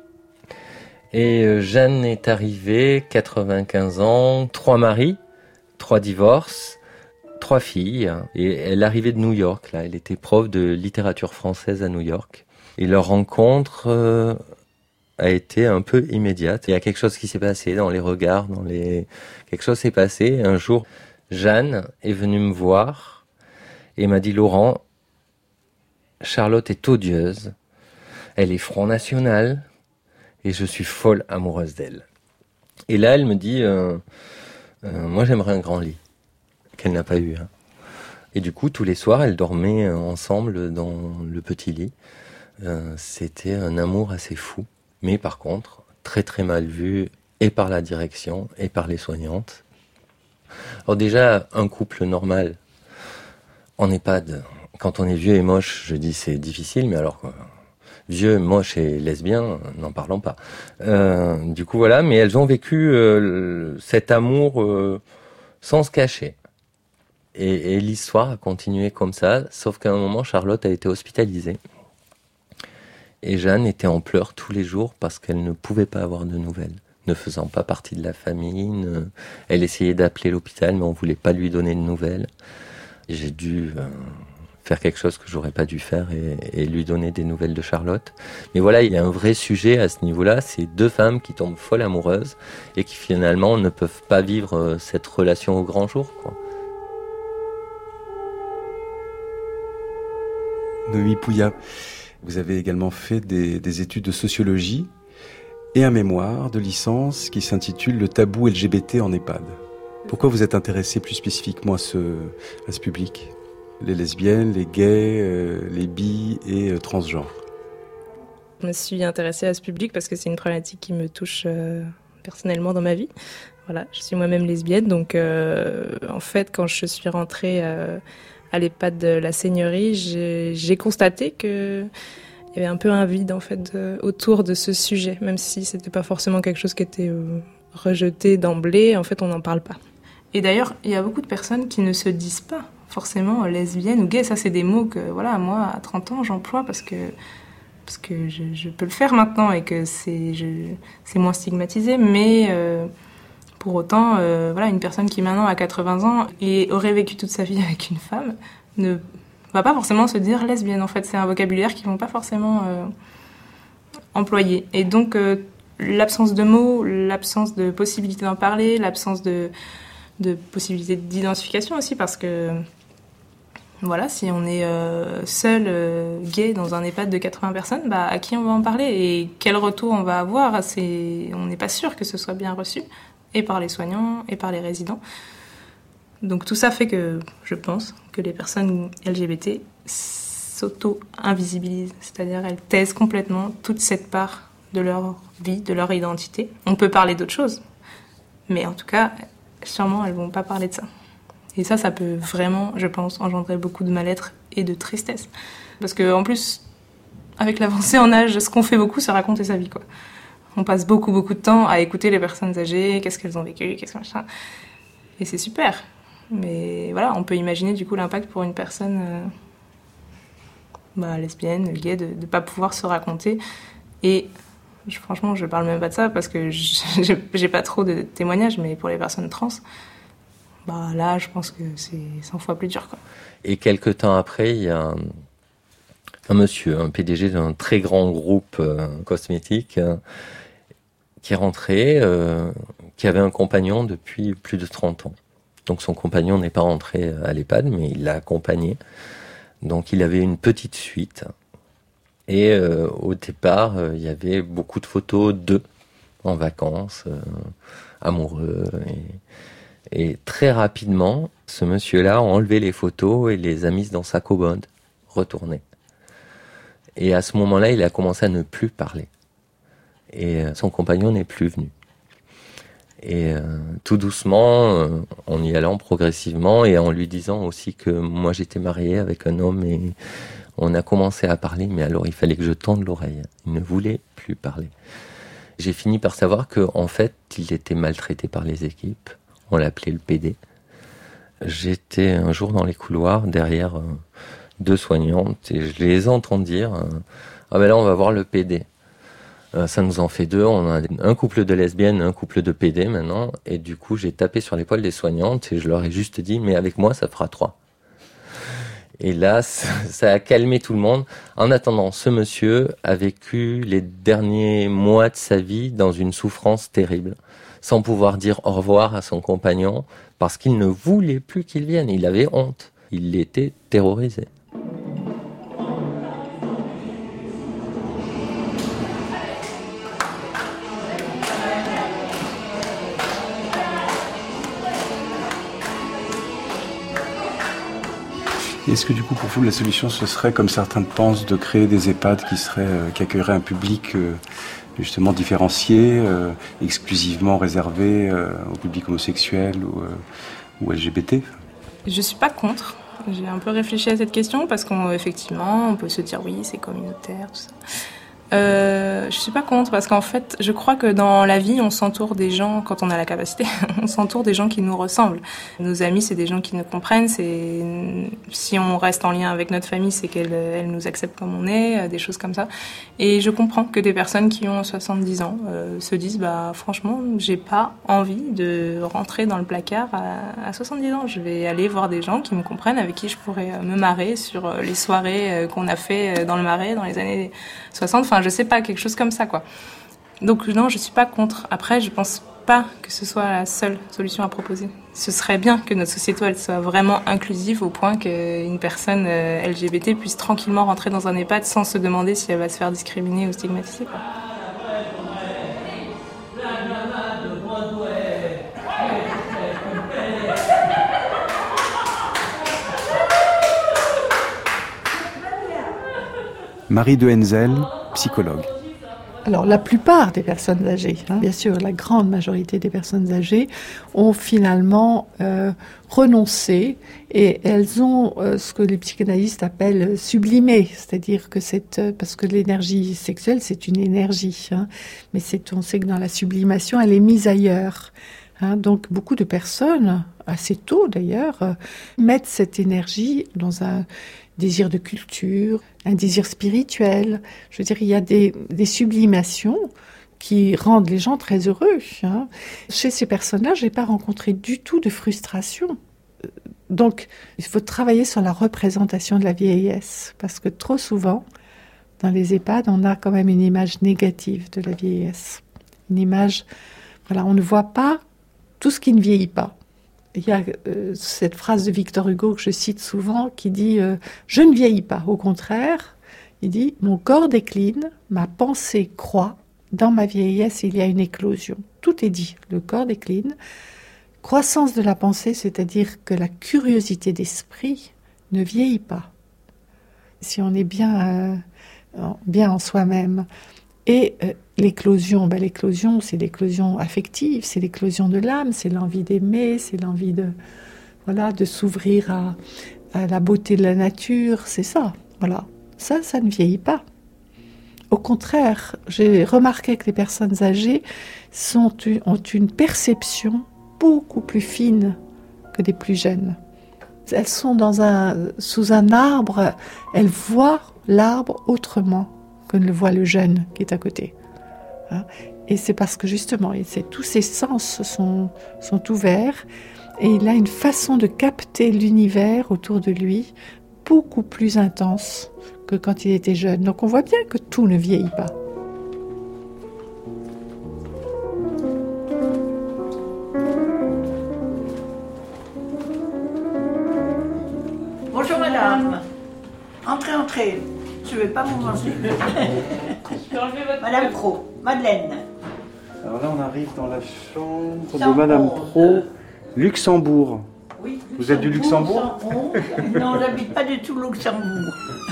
Et Jeanne est arrivée, 95 ans, 3 maris, 3 divorces, 3 filles. Et elle arrivait de New York, là. Elle était prof de littérature française à New York. Et leur rencontre a été un peu immédiate. Il y a quelque chose qui s'est passé dans les regards, quelque chose s'est passé. Un jour, Jeanne est venue me voir et m'a dit « Laurent, Charlotte est odieuse, elle est Front National et je suis folle amoureuse d'elle. » Et là, elle me dit moi j'aimerais un grand lit, qu'elle n'a pas eu. Et du coup, tous les soirs, elles dormaient ensemble dans le petit lit. C'était un amour assez fou, mais par contre, très très mal vu, et par la direction, et par les soignantes. Alors déjà, un couple normal en EHPAD, quand on est vieux et moche, je dis c'est difficile, mais alors vieux, moche et lesbien, n'en parlons pas. Du coup voilà, mais elles ont vécu cet amour sans se cacher. Et l'histoire a continué comme ça, sauf qu'à un moment, Charlotte a été hospitalisée. Et Jeanne était en pleurs tous les jours parce qu'elle ne pouvait pas avoir de nouvelles, ne faisant pas partie de la famille. Elle essayait d'appeler l'hôpital, mais on voulait pas lui donner de nouvelles. J'ai dû faire quelque chose que j'aurais pas dû faire et lui donner des nouvelles de Charlotte. Mais voilà, il y a un vrai sujet à ce niveau-là, c'est 2 femmes qui tombent folles amoureuses et qui finalement ne peuvent pas vivre cette relation au grand jour, quoi. Noémie Pouillat, vous avez également fait des études de sociologie et un mémoire de licence qui s'intitule « Le tabou LGBT en EHPAD ». Pourquoi vous êtes intéressé plus spécifiquement à ce public ? Les lesbiennes, les gays, les bi et transgenres. Je me suis intéressée à ce public parce que c'est une problématique qui me touche personnellement dans ma vie. Voilà, je suis moi-même lesbienne, donc en fait, quand je suis rentrée à l'EHPAD de la Seigneurie, j'ai constaté que il y avait un peu un vide en fait autour de ce sujet, même si c'était pas forcément quelque chose qui était rejeté d'emblée. En fait, on n'en parle pas. Et d'ailleurs, il y a beaucoup de personnes qui ne se disent pas forcément lesbienne ou gay. Ça, c'est des mots que, voilà, moi, à 30 ans, j'emploie parce que je peux le faire maintenant et que c'est moins stigmatisé. Mais pour autant, voilà, une personne qui maintenant a 80 ans et aurait vécu toute sa vie avec une femme, va pas forcément se dire lesbienne. En fait, c'est un vocabulaire qu'ils vont pas forcément employer. Et donc, l'absence de mots, l'absence de possibilité d'en parler, l'absence de possibilité d'identification aussi, parce que voilà, si on est seul, gay, dans un EHPAD de 80 personnes, à qui on va en parler et quel retour on va avoir, on n'est pas sûr que ce soit bien reçu, et par les soignants, et par les résidents. Donc tout ça fait que, je pense, que les personnes LGBT s'auto-invisibilisent, c'est-à-dire elles taisent complètement toute cette part de leur vie, de leur identité. On peut parler d'autres choses, mais en tout cas, sûrement elles vont pas parler de ça. Et ça peut vraiment, je pense, engendrer beaucoup de mal-être et de tristesse. Parce qu'en plus, avec l'avancée en âge, ce qu'on fait beaucoup, c'est raconter sa vie, quoi. On passe beaucoup de temps à écouter les personnes âgées, qu'est-ce qu'elles ont vécu, qu'est-ce que machin. Et c'est super. Mais voilà, on peut imaginer du coup l'impact pour une personne lesbienne, gay, de ne pas pouvoir se raconter. Et franchement, je parle même pas de ça parce que j'ai pas trop de témoignages, mais pour les personnes trans, là, je pense que c'est 100 fois plus dur, quoi. Et quelques temps après, il y a un monsieur, un PDG d'un très grand groupe cosmétique, qui est rentré, qui avait un compagnon depuis plus de 30 ans. Donc son compagnon n'est pas rentré à l'EHPAD, mais il l'a accompagné. Donc il avait une petite suite. Et au départ, il y avait beaucoup de photos d'eux en vacances, amoureux. Et très rapidement, ce monsieur-là a enlevé les photos et les a mises dans sa commode, retournées. Et à ce moment-là, il a commencé à ne plus parler. Et son compagnon n'est plus venu. Et tout doucement, en y allant progressivement et en lui disant aussi que moi j'étais marié avec un homme et on a commencé à parler, mais alors il fallait que je tende l'oreille. Il ne voulait plus parler. J'ai fini par savoir qu'en fait, il était maltraité par les équipes. On l'appelait le PD. J'étais un jour dans les couloirs derrière 2 soignantes et je les entends dire là on va voir le PD. Ça nous en fait 2, on a un couple de lesbiennes, un couple de PD maintenant, et du coup j'ai tapé sur l'épaule des soignantes et je leur ai juste dit mais avec moi ça fera 3. Et là ça a calmé tout le monde. En attendant, ce monsieur a vécu les derniers mois de sa vie dans une souffrance terrible, sans pouvoir dire au revoir à son compagnon, parce qu'il ne voulait plus qu'il vienne, il avait honte, il était terrorisé. Est-ce que du coup pour vous la solution ce serait, comme certains pensent, de créer des EHPAD qui accueilleraient un public justement différencié, exclusivement réservé au public homosexuel ou LGBT? Je suis pas contre. J'ai un peu réfléchi à cette question parce qu'effectivement on peut se dire oui c'est communautaire, tout ça. Je suis pas contre parce qu'en fait je crois que dans la vie on s'entoure des gens, quand on a la capacité on s'entoure des gens qui nous ressemblent. Nos amis c'est des gens qui nous comprennent, si on reste en lien avec notre famille c'est qu'elle nous accepte comme on est, des choses comme ça. Et je comprends que des personnes qui ont 70 ans se disent franchement j'ai pas envie de rentrer dans le placard à 70 ans, je vais aller voir des gens qui me comprennent, avec qui je pourrais me marrer sur les soirées qu'on a fait dans le Marais dans les années 60, je sais pas, quelque chose comme ça, quoi. Donc non, je suis pas contre. Après, je pense pas que ce soit la seule solution à proposer. Ce serait bien que notre société, elle soit vraiment inclusive au point qu'une personne LGBT puisse tranquillement rentrer dans un EHPAD sans se demander si elle va se faire discriminer ou stigmatiser, quoi. Marie de Henzel, psychologue. Alors, la plupart des personnes âgées, bien sûr, la grande majorité des personnes âgées ont finalement renoncé et elles ont ce que les psychanalystes appellent sublimé, c'est-à-dire que parce que l'énergie sexuelle, c'est une énergie, mais on sait que dans la sublimation, elle est mise ailleurs. Donc, beaucoup de personnes, assez tôt d'ailleurs, mettent cette énergie dans un désir de culture, un désir spirituel. Je veux dire, il y a des sublimations qui rendent les gens très heureux. Chez ces personnes-là, je n'ai pas rencontré du tout de frustration. Donc, il faut travailler sur la représentation de la vieillesse, parce que trop souvent, dans les EHPAD, on a quand même une image négative de la vieillesse. Une image, voilà, on ne voit pas tout ce qui ne vieillit pas. Il y a cette phrase de Victor Hugo que je cite souvent qui dit « Je ne vieillis pas, au contraire ». Il dit « Mon corps décline, ma pensée croît, dans ma vieillesse il y a une éclosion ». Tout est dit, le corps décline. Croissance de la pensée, c'est-à-dire que la curiosité d'esprit ne vieillit pas. Si on est bien en soi-même. Et l'éclosion, l'éclosion, c'est l'éclosion affective, c'est l'éclosion de l'âme, c'est l'envie d'aimer, c'est l'envie de s'ouvrir à la beauté de la nature, c'est ça. Voilà. Ça ne vieillit pas. Au contraire, j'ai remarqué que les personnes âgées ont une perception beaucoup plus fine que des plus jeunes. Elles sont sous un arbre, elles voient l'arbre autrement que ne le voit le jeune qui est à côté. Et c'est parce que justement, tous ses sens sont ouverts et il a une façon de capter l'univers autour de lui beaucoup plus intense que quand il était jeune. Donc on voit bien que tout ne vieillit pas. Bonjour madame. Entrez. Je ne vais pas vous manger. Madame Pro, Madeleine. Alors là, on arrive dans la chambre de Madame Pro, Luxembourg. Oui, vous êtes du Luxembourg? Non, j'habite pas du tout Luxembourg.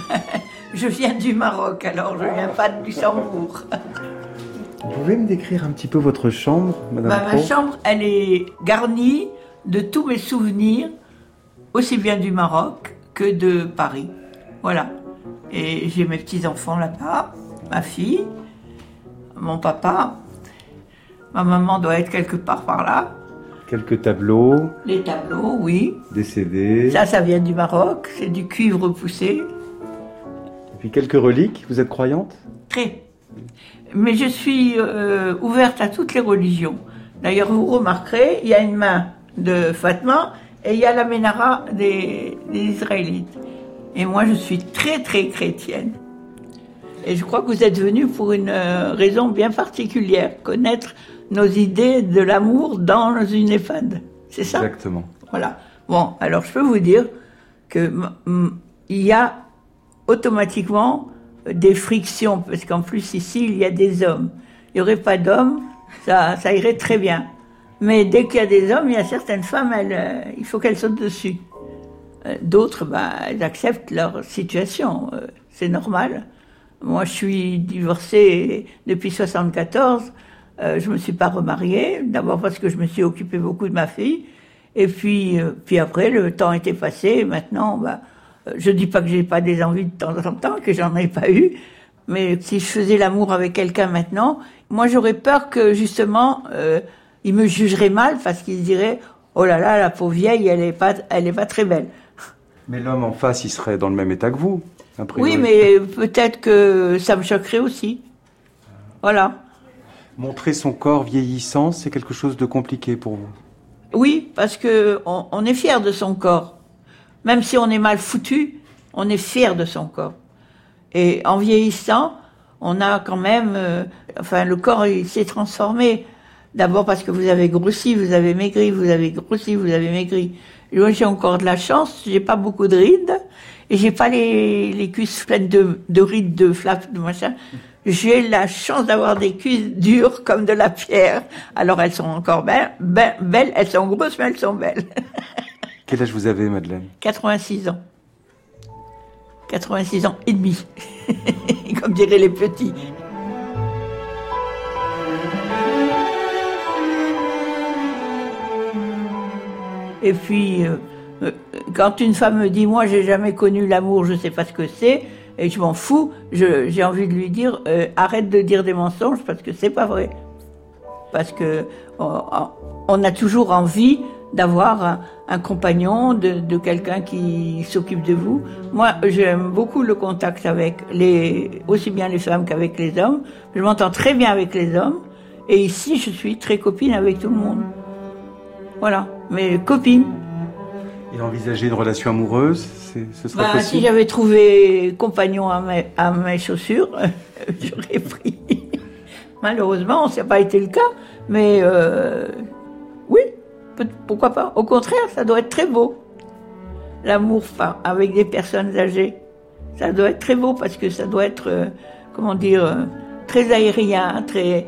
Je viens du Maroc, alors je viens pas de Luxembourg. Vous pouvez me décrire un petit peu votre chambre, Madame Pro? Ma chambre, elle est garnie de tous mes souvenirs, aussi bien du Maroc que de Paris. Voilà. Et j'ai mes petits-enfants là-bas, ma fille, mon papa, ma maman doit être quelque part par là. Quelques tableaux. Les tableaux, oui. Des CD. Ça vient du Maroc, c'est du cuivre poussé. Et puis quelques reliques, vous êtes croyante? Très. Mais je suis ouverte à toutes les religions. D'ailleurs, vous remarquerez, il y a une main de Fatma et il y a la Ménara des Israélites. Et moi, je suis très, très chrétienne. Et je crois que vous êtes venus pour une raison bien particulière, connaître nos idées de l'amour dans une EHPAD. C'est ça? Exactement. Voilà. Bon, alors je peux vous dire qu'il y a automatiquement des frictions, parce qu'en plus ici, il y a des hommes. Il n'y aurait pas d'hommes, ça irait très bien. Mais dès qu'il y a des hommes, il y a certaines femmes, il faut qu'elles sautent dessus. D'autres, elles acceptent leur situation, c'est normal. Moi, je suis divorcée depuis 1974, je me suis pas remariée, d'abord parce que je me suis occupée beaucoup de ma fille, et puis après, le temps était passé, et maintenant, je dis pas que j'ai pas des envies de temps en temps, que j'en ai pas eu, mais si je faisais l'amour avec quelqu'un maintenant, moi j'aurais peur que justement, il me jugerait mal, parce qu'il se dirait, oh là là, la pauvre vieille, elle est pas très belle. Mais l'homme en face, il serait dans le même état que vous, a priori. Oui, mais peut-être que ça me choquerait aussi. Voilà. Montrer son corps vieillissant, c'est quelque chose de compliqué pour vous? Oui, parce que on est fier de son corps. Même si on est mal foutu, on est fier de son corps. Et en vieillissant, on a quand même... le corps, il s'est transformé. D'abord parce que vous avez grossi, vous avez maigri, vous avez grossi, vous avez maigri. Moi, j'ai encore de la chance, j'ai pas beaucoup de rides, et j'ai pas les cuisses pleines de rides, de flaps, de machin. J'ai la chance d'avoir des cuisses dures comme de la pierre. Alors elles sont encore belles, elles sont grosses, mais elles sont belles. Quel âge vous avez, Madeleine? 86 ans. 86 ans et demi, comme diraient les petits. Et puis, quand une femme me dit « Moi, j'ai jamais connu l'amour, je sais pas ce que c'est », et je m'en fous, j'ai envie de lui dire « Arrête de dire des mensonges, parce que c'est pas vrai. » Parce que on a toujours envie d'avoir un compagnon, de quelqu'un qui s'occupe de vous. Moi, j'aime beaucoup le contact avec aussi bien les femmes qu'avec les hommes. Je m'entends très bien avec les hommes, et ici, je suis très copine avec tout le monde. Voilà, mais copine. Et envisager une relation amoureuse, ce serait possible? Si j'avais trouvé compagnon à mes chaussures, j'aurais pris. Malheureusement, ça n'a pas été le cas, mais oui, pourquoi pas. Au contraire, ça doit être très beau. L'amour avec des personnes âgées, ça doit être très beau parce que ça doit être, très aérien, très...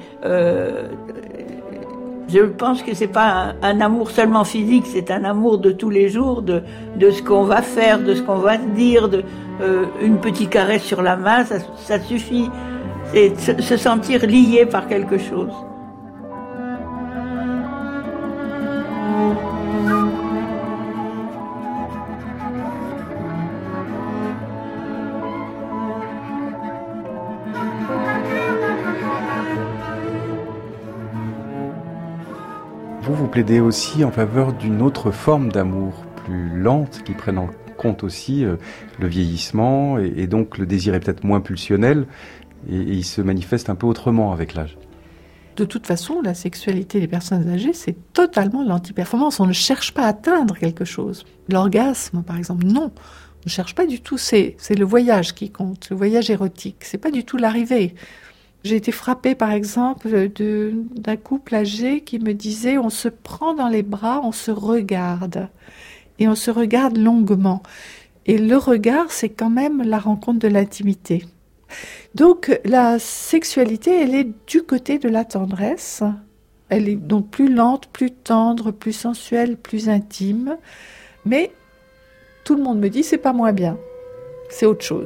je pense que c'est pas un amour seulement physique, c'est un amour de tous les jours, de ce qu'on va faire, de ce qu'on va se dire, une petite caresse sur la main, ça suffit. C'est se sentir lié par quelque chose. Vous plaidez aussi en faveur d'une autre forme d'amour, plus lente, qui prenne en compte aussi le vieillissement, et donc le désir est peut-être moins pulsionnel, et il se manifeste un peu autrement avec l'âge. De toute façon, la sexualité des personnes âgées, c'est totalement l'anti-performance. On ne cherche pas à atteindre quelque chose. L'orgasme, par exemple, non. On ne cherche pas du tout. C'est le voyage qui compte, le voyage érotique. C'est pas du tout l'arrivée. J'ai été frappée, par exemple, d'un couple âgé qui me disait « on se prend dans les bras, on se regarde. Et on se regarde longuement. » Et le regard, c'est quand même la rencontre de l'intimité. Donc, la sexualité, elle est du côté de la tendresse. Elle est donc plus lente, plus tendre, plus sensuelle, plus intime. Mais tout le monde me dit « c'est pas moins bien. C'est autre chose. »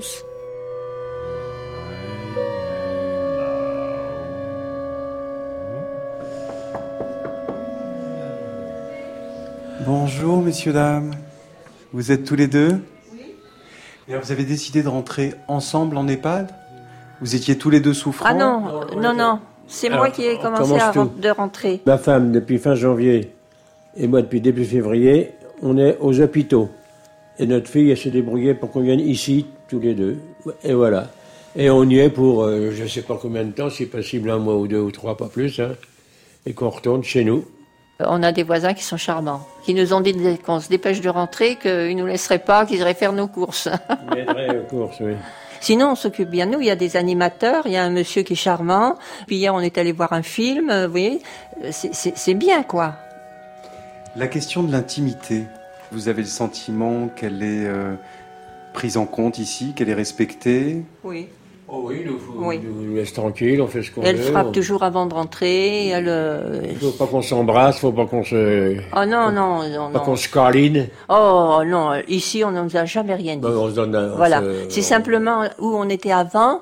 Bonjour, messieurs, dames. Vous êtes tous les deux? Oui. Et alors, vous avez décidé de rentrer ensemble en EHPAD? Vous étiez tous les deux souffrants? Ah non. C'est moi qui ai commencé de rentrer. Ma femme, depuis fin janvier, et moi, depuis début février, on est aux hôpitaux. Et notre fille, elle s'est débrouillée pour qu'on vienne ici, tous les deux. Et voilà. Et on y est pour, je ne sais pas combien de temps, si possible 1 mois ou 2 ou 3, pas plus, hein, et qu'on retourne chez nous. On a des voisins qui sont charmants, qui nous ont dit qu'on se dépêche de rentrer, qu'ils ne nous laisseraient pas, qu'ils iraient faire nos courses. Ils iraient aux courses, oui. Sinon, on s'occupe bien de nous. Il y a des animateurs, il y a un monsieur qui est charmant. Puis hier, on est allé voir un film, vous voyez, c'est bien, quoi. La question de l'intimité, vous avez le sentiment qu'elle est prise en compte ici, qu'elle est respectée? Oui. Oh oui, nous laisse tranquille, on fait ce qu'on veut. Elle frappe toujours avant de rentrer. Il ne faut pas qu'on s'embrasse, il ne faut pas qu'on se... Oh non. Pas qu'on se câline. Oh non, ici on ne nous a jamais rien dit. On se donne voilà, c'est simplement où on était avant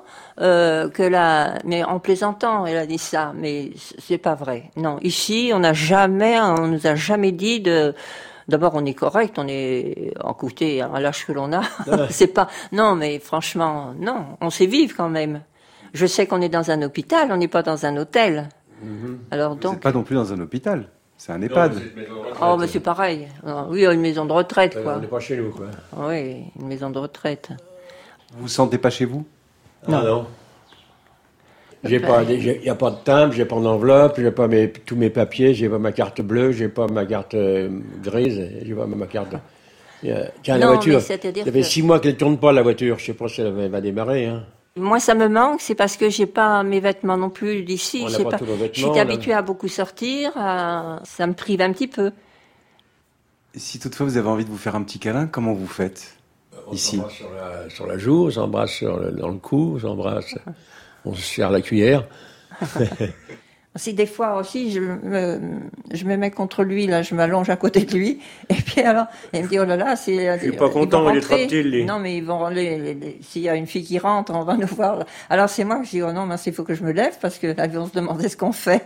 mais en plaisantant, elle a dit ça, mais c'est pas vrai. Non, ici on nous a jamais dit de... D'abord, on est correct, on est écoutez, à l'âge que l'on a. C'est pas, non, mais franchement, non, on sait vivre quand même. Je sais qu'on est dans un hôpital, on n'est pas dans un hôtel. Alors donc. C'est pas non plus dans un hôpital, c'est un EHPAD. Oh, mais c'est pareil. Oui, une maison de retraite, quoi. On n'est pas chez nous, quoi. Oui, une maison de retraite. Vous vous sentez pas chez vous? Non. Il n'y a pas de timbre, j'ai pas d'enveloppe, j'ai pas tous mes papiers, j'ai pas ma carte bleue, j'ai pas ma carte grise, j'ai pas ma carte. Tiens, la voiture, ça fait 6 mois qu'elle tourne pas, la voiture, je sais pas si elle va démarrer. Hein. Moi, ça me manque, c'est parce que j'ai pas mes vêtements non plus d'ici. J'étais habituée à beaucoup sortir, ça me prive un petit peu. Si toutefois vous avez envie de vous faire un petit câlin, comment vous faites ici? On s'embrasse sur la joue, on s'embrasse dans le cou, on se serre la cuillère. Si des fois aussi, je me mets contre lui, là, je m'allonge à côté de lui, et puis alors, il me dit, oh là là, je suis pas content, il est trop petit, lui. Non, mais s'il y a une fille qui rentre, on va nous voir. Alors c'est moi que je dis, oh non, mais il faut que je me lève, parce que là, on se demandait ce qu'on fait.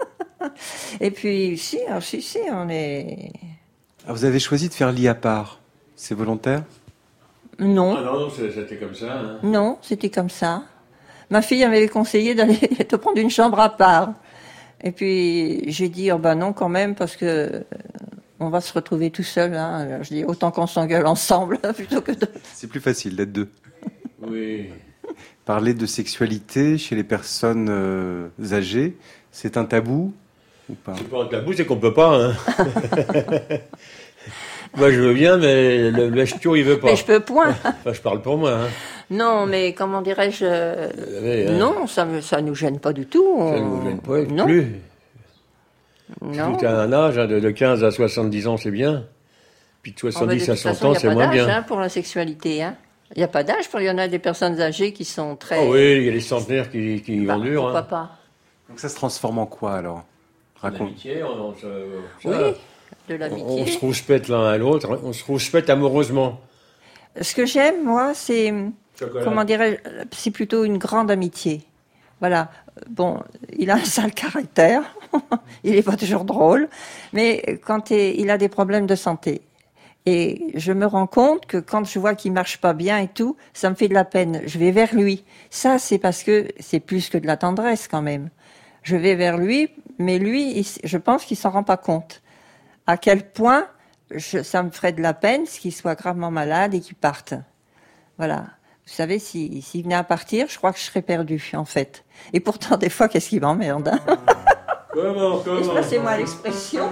Et puis, si, on est... Alors, vous avez choisi de faire lit à part. C'est volontaire? Non. Ah non, c'était comme ça. Hein. Non, c'était comme ça. Ma fille m'avait conseillé d'aller te prendre une chambre à part. Et puis, j'ai dit, oh ben non, quand même, parce que on va se retrouver tout seul. Hein. Je dis, autant qu'on s'engueule ensemble, plutôt que de... C'est plus facile d'être deux. Oui. Parler de sexualité chez les personnes âgées, c'est un tabou ou pas? C'est pas un tabou, c'est qu'on peut pas. Hein. Moi, je veux bien, mais le ch'tio, il veut pas. Mais je peux point. Enfin, je parle pour moi. Hein. Non, mais comment dirais-je Non, ça nous gêne pas du tout. Ça nous gêne pas non. plus. Non. Tu as un âge de 15 à 70 ans, c'est bien. Puis de 70 à 100 ans, c'est moins bien. Il n'y a pas d'âge pour la sexualité. Hein. Il n'y a pas d'âge. Il y en a des personnes âgées qui sont très... Oh oui, il y a des centenaires qui endurent. Pourquoi pas. Donc ça se transforme en quoi, alors? Raconte. L'amitié, oui, de l'amitié. On se rouspète l'un à l'autre, on se rouspète amoureusement. Ce que j'aime, moi, c'est... Chocolat. Comment dirais-je, c'est plutôt une grande amitié. Voilà. Bon, il a un sale caractère. Il n'est pas toujours drôle. Mais quand il a des problèmes de santé. Et je me rends compte que quand je vois qu'il marche pas bien et tout, ça me fait de la peine. Je vais vers lui. Ça, c'est parce que c'est plus que de la tendresse quand même. Je vais vers lui, mais lui, je pense qu'il s'en rend pas compte. À quel point ça me ferait de la peine qu'il soit gravement malade et qu'il parte. Voilà. Vous savez, s'il venait à partir, je crois que je serais perdue, en fait. Et pourtant, des fois, qu'est-ce qui m'emmerde, hein? Comment Passez-moi l'expression.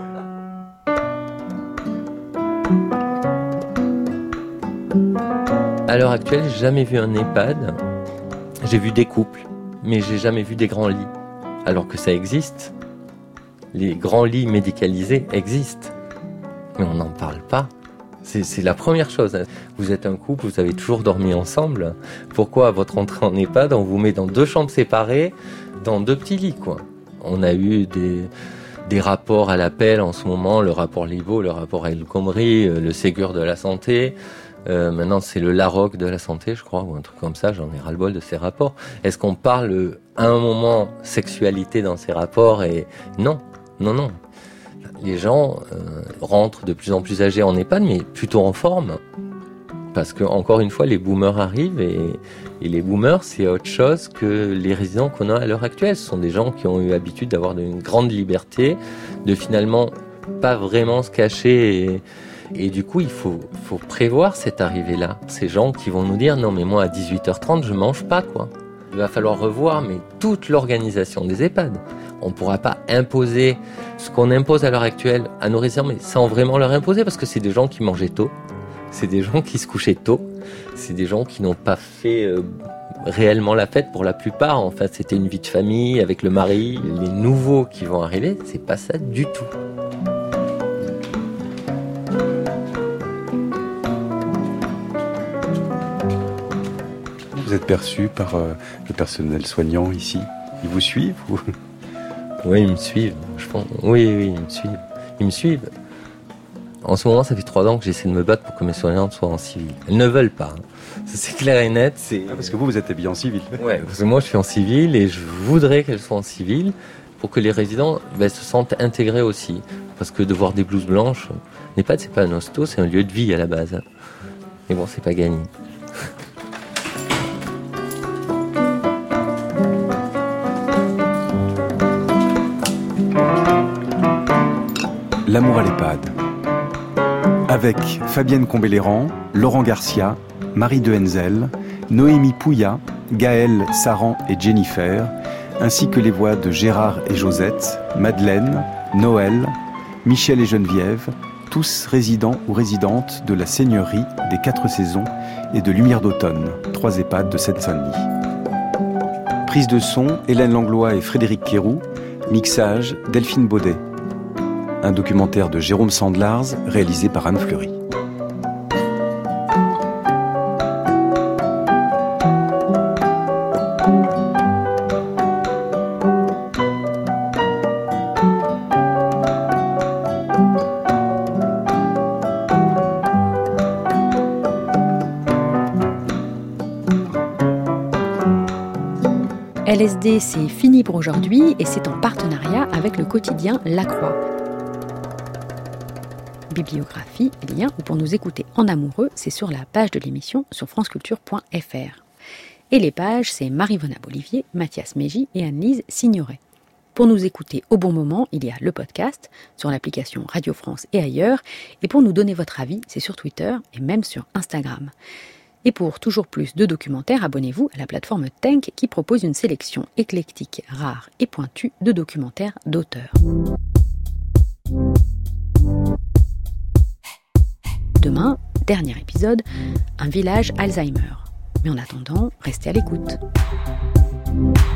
À l'heure actuelle, j'ai jamais vu un EHPAD. J'ai vu des couples, mais j'ai jamais vu des grands lits. Alors que ça existe. Les grands lits médicalisés existent. Mais on n'en parle pas. C'est la première chose. Vous êtes un couple, vous avez toujours dormi ensemble. Pourquoi à votre entrée en EHPAD, on vous met dans 2 chambres séparées, dans 2 petits lits, quoi. On a eu des rapports à l'appel en ce moment, le rapport Libaud, le rapport El Khomri, le Ségur de la santé. Maintenant, c'est le Larocque de la santé, je crois, ou un truc comme ça. J'en ai ras-le-bol de ces rapports. Est-ce qu'on parle à un moment sexualité dans ces rapports? Et non. Les gens rentrent de plus en plus âgés en EHPAD, mais plutôt en forme. Parce que, encore une fois, les boomers arrivent et les boomers, c'est autre chose que les résidents qu'on a à l'heure actuelle. Ce sont des gens qui ont eu l'habitude d'avoir une grande liberté, de finalement pas vraiment se cacher. Et du coup, il faut prévoir cette arrivée-là. Ces gens qui vont nous dire, non mais moi à 18h30, je mange pas, quoi. Il va falloir revoir mais toute l'organisation des EHPAD. On ne pourra pas imposer ce qu'on impose à l'heure actuelle à nos résidents, mais sans vraiment leur imposer, parce que c'est des gens qui mangeaient tôt, c'est des gens qui se couchaient tôt, c'est des gens qui n'ont pas fait réellement la fête pour la plupart. En fait, c'était une vie de famille avec le mari. Les nouveaux qui vont arriver, c'est pas ça du tout. Vous êtes perçu par le personnel soignant ici? Ils vous suivent ou... Oui, ils me suivent. Je pense. Oui, ils me suivent. Ils me suivent. En ce moment, ça fait 3 ans que j'essaie de me battre pour que mes soignantes soient en civil. Elles ne veulent pas. Ça, c'est clair et net. Parce que vous êtes habillé en civil. Ouais, parce que moi, je suis en civil et je voudrais qu'elles soient en civil pour que les résidents se sentent intégrés aussi. Parce que de voir des blouses blanches, l'EHPAD, c'est pas un hosto, c'est un lieu de vie à la base. Mais bon, c'est pas gagné. L'amour à l'EHPAD. Avec Fabienne Combéléran, Laurent Garcia, Marie de Henzel, Noémie Pouillat, Gaëlle, Saran et Jennifer, ainsi que les voix de Gérard et Josette, Madeleine, Noël, Michel et Geneviève, tous résidents ou résidentes de la Seigneurie des 4 Saisons et de Lumière d'Automne, 3 EHPAD de Seine-Saint-Denis. Prise de son, Hélène Langlois et Frédéric Quéroux. Mixage, Delphine Baudet. Un documentaire de Jérôme Sandlars, réalisé par Anne Fleury. LSD, c'est fini pour aujourd'hui et c'est en partenariat avec le quotidien La Croix. Bibliographie, lien ou pour nous écouter en amoureux, c'est sur la page de l'émission sur franceculture.fr. Et les pages, c'est Marie-Vonne Abolivier, Mathias Mégy et Anne-Lise Signoret. Pour nous écouter au bon moment, il y a le podcast sur l'application Radio France et ailleurs. Et pour nous donner votre avis, c'est sur Twitter et même sur Instagram. Et pour toujours plus de documentaires, abonnez-vous à la plateforme Tenk qui propose une sélection éclectique, rare et pointue de documentaires d'auteurs. Demain, dernier épisode, un village Alzheimer. Mais en attendant, restez à l'écoute.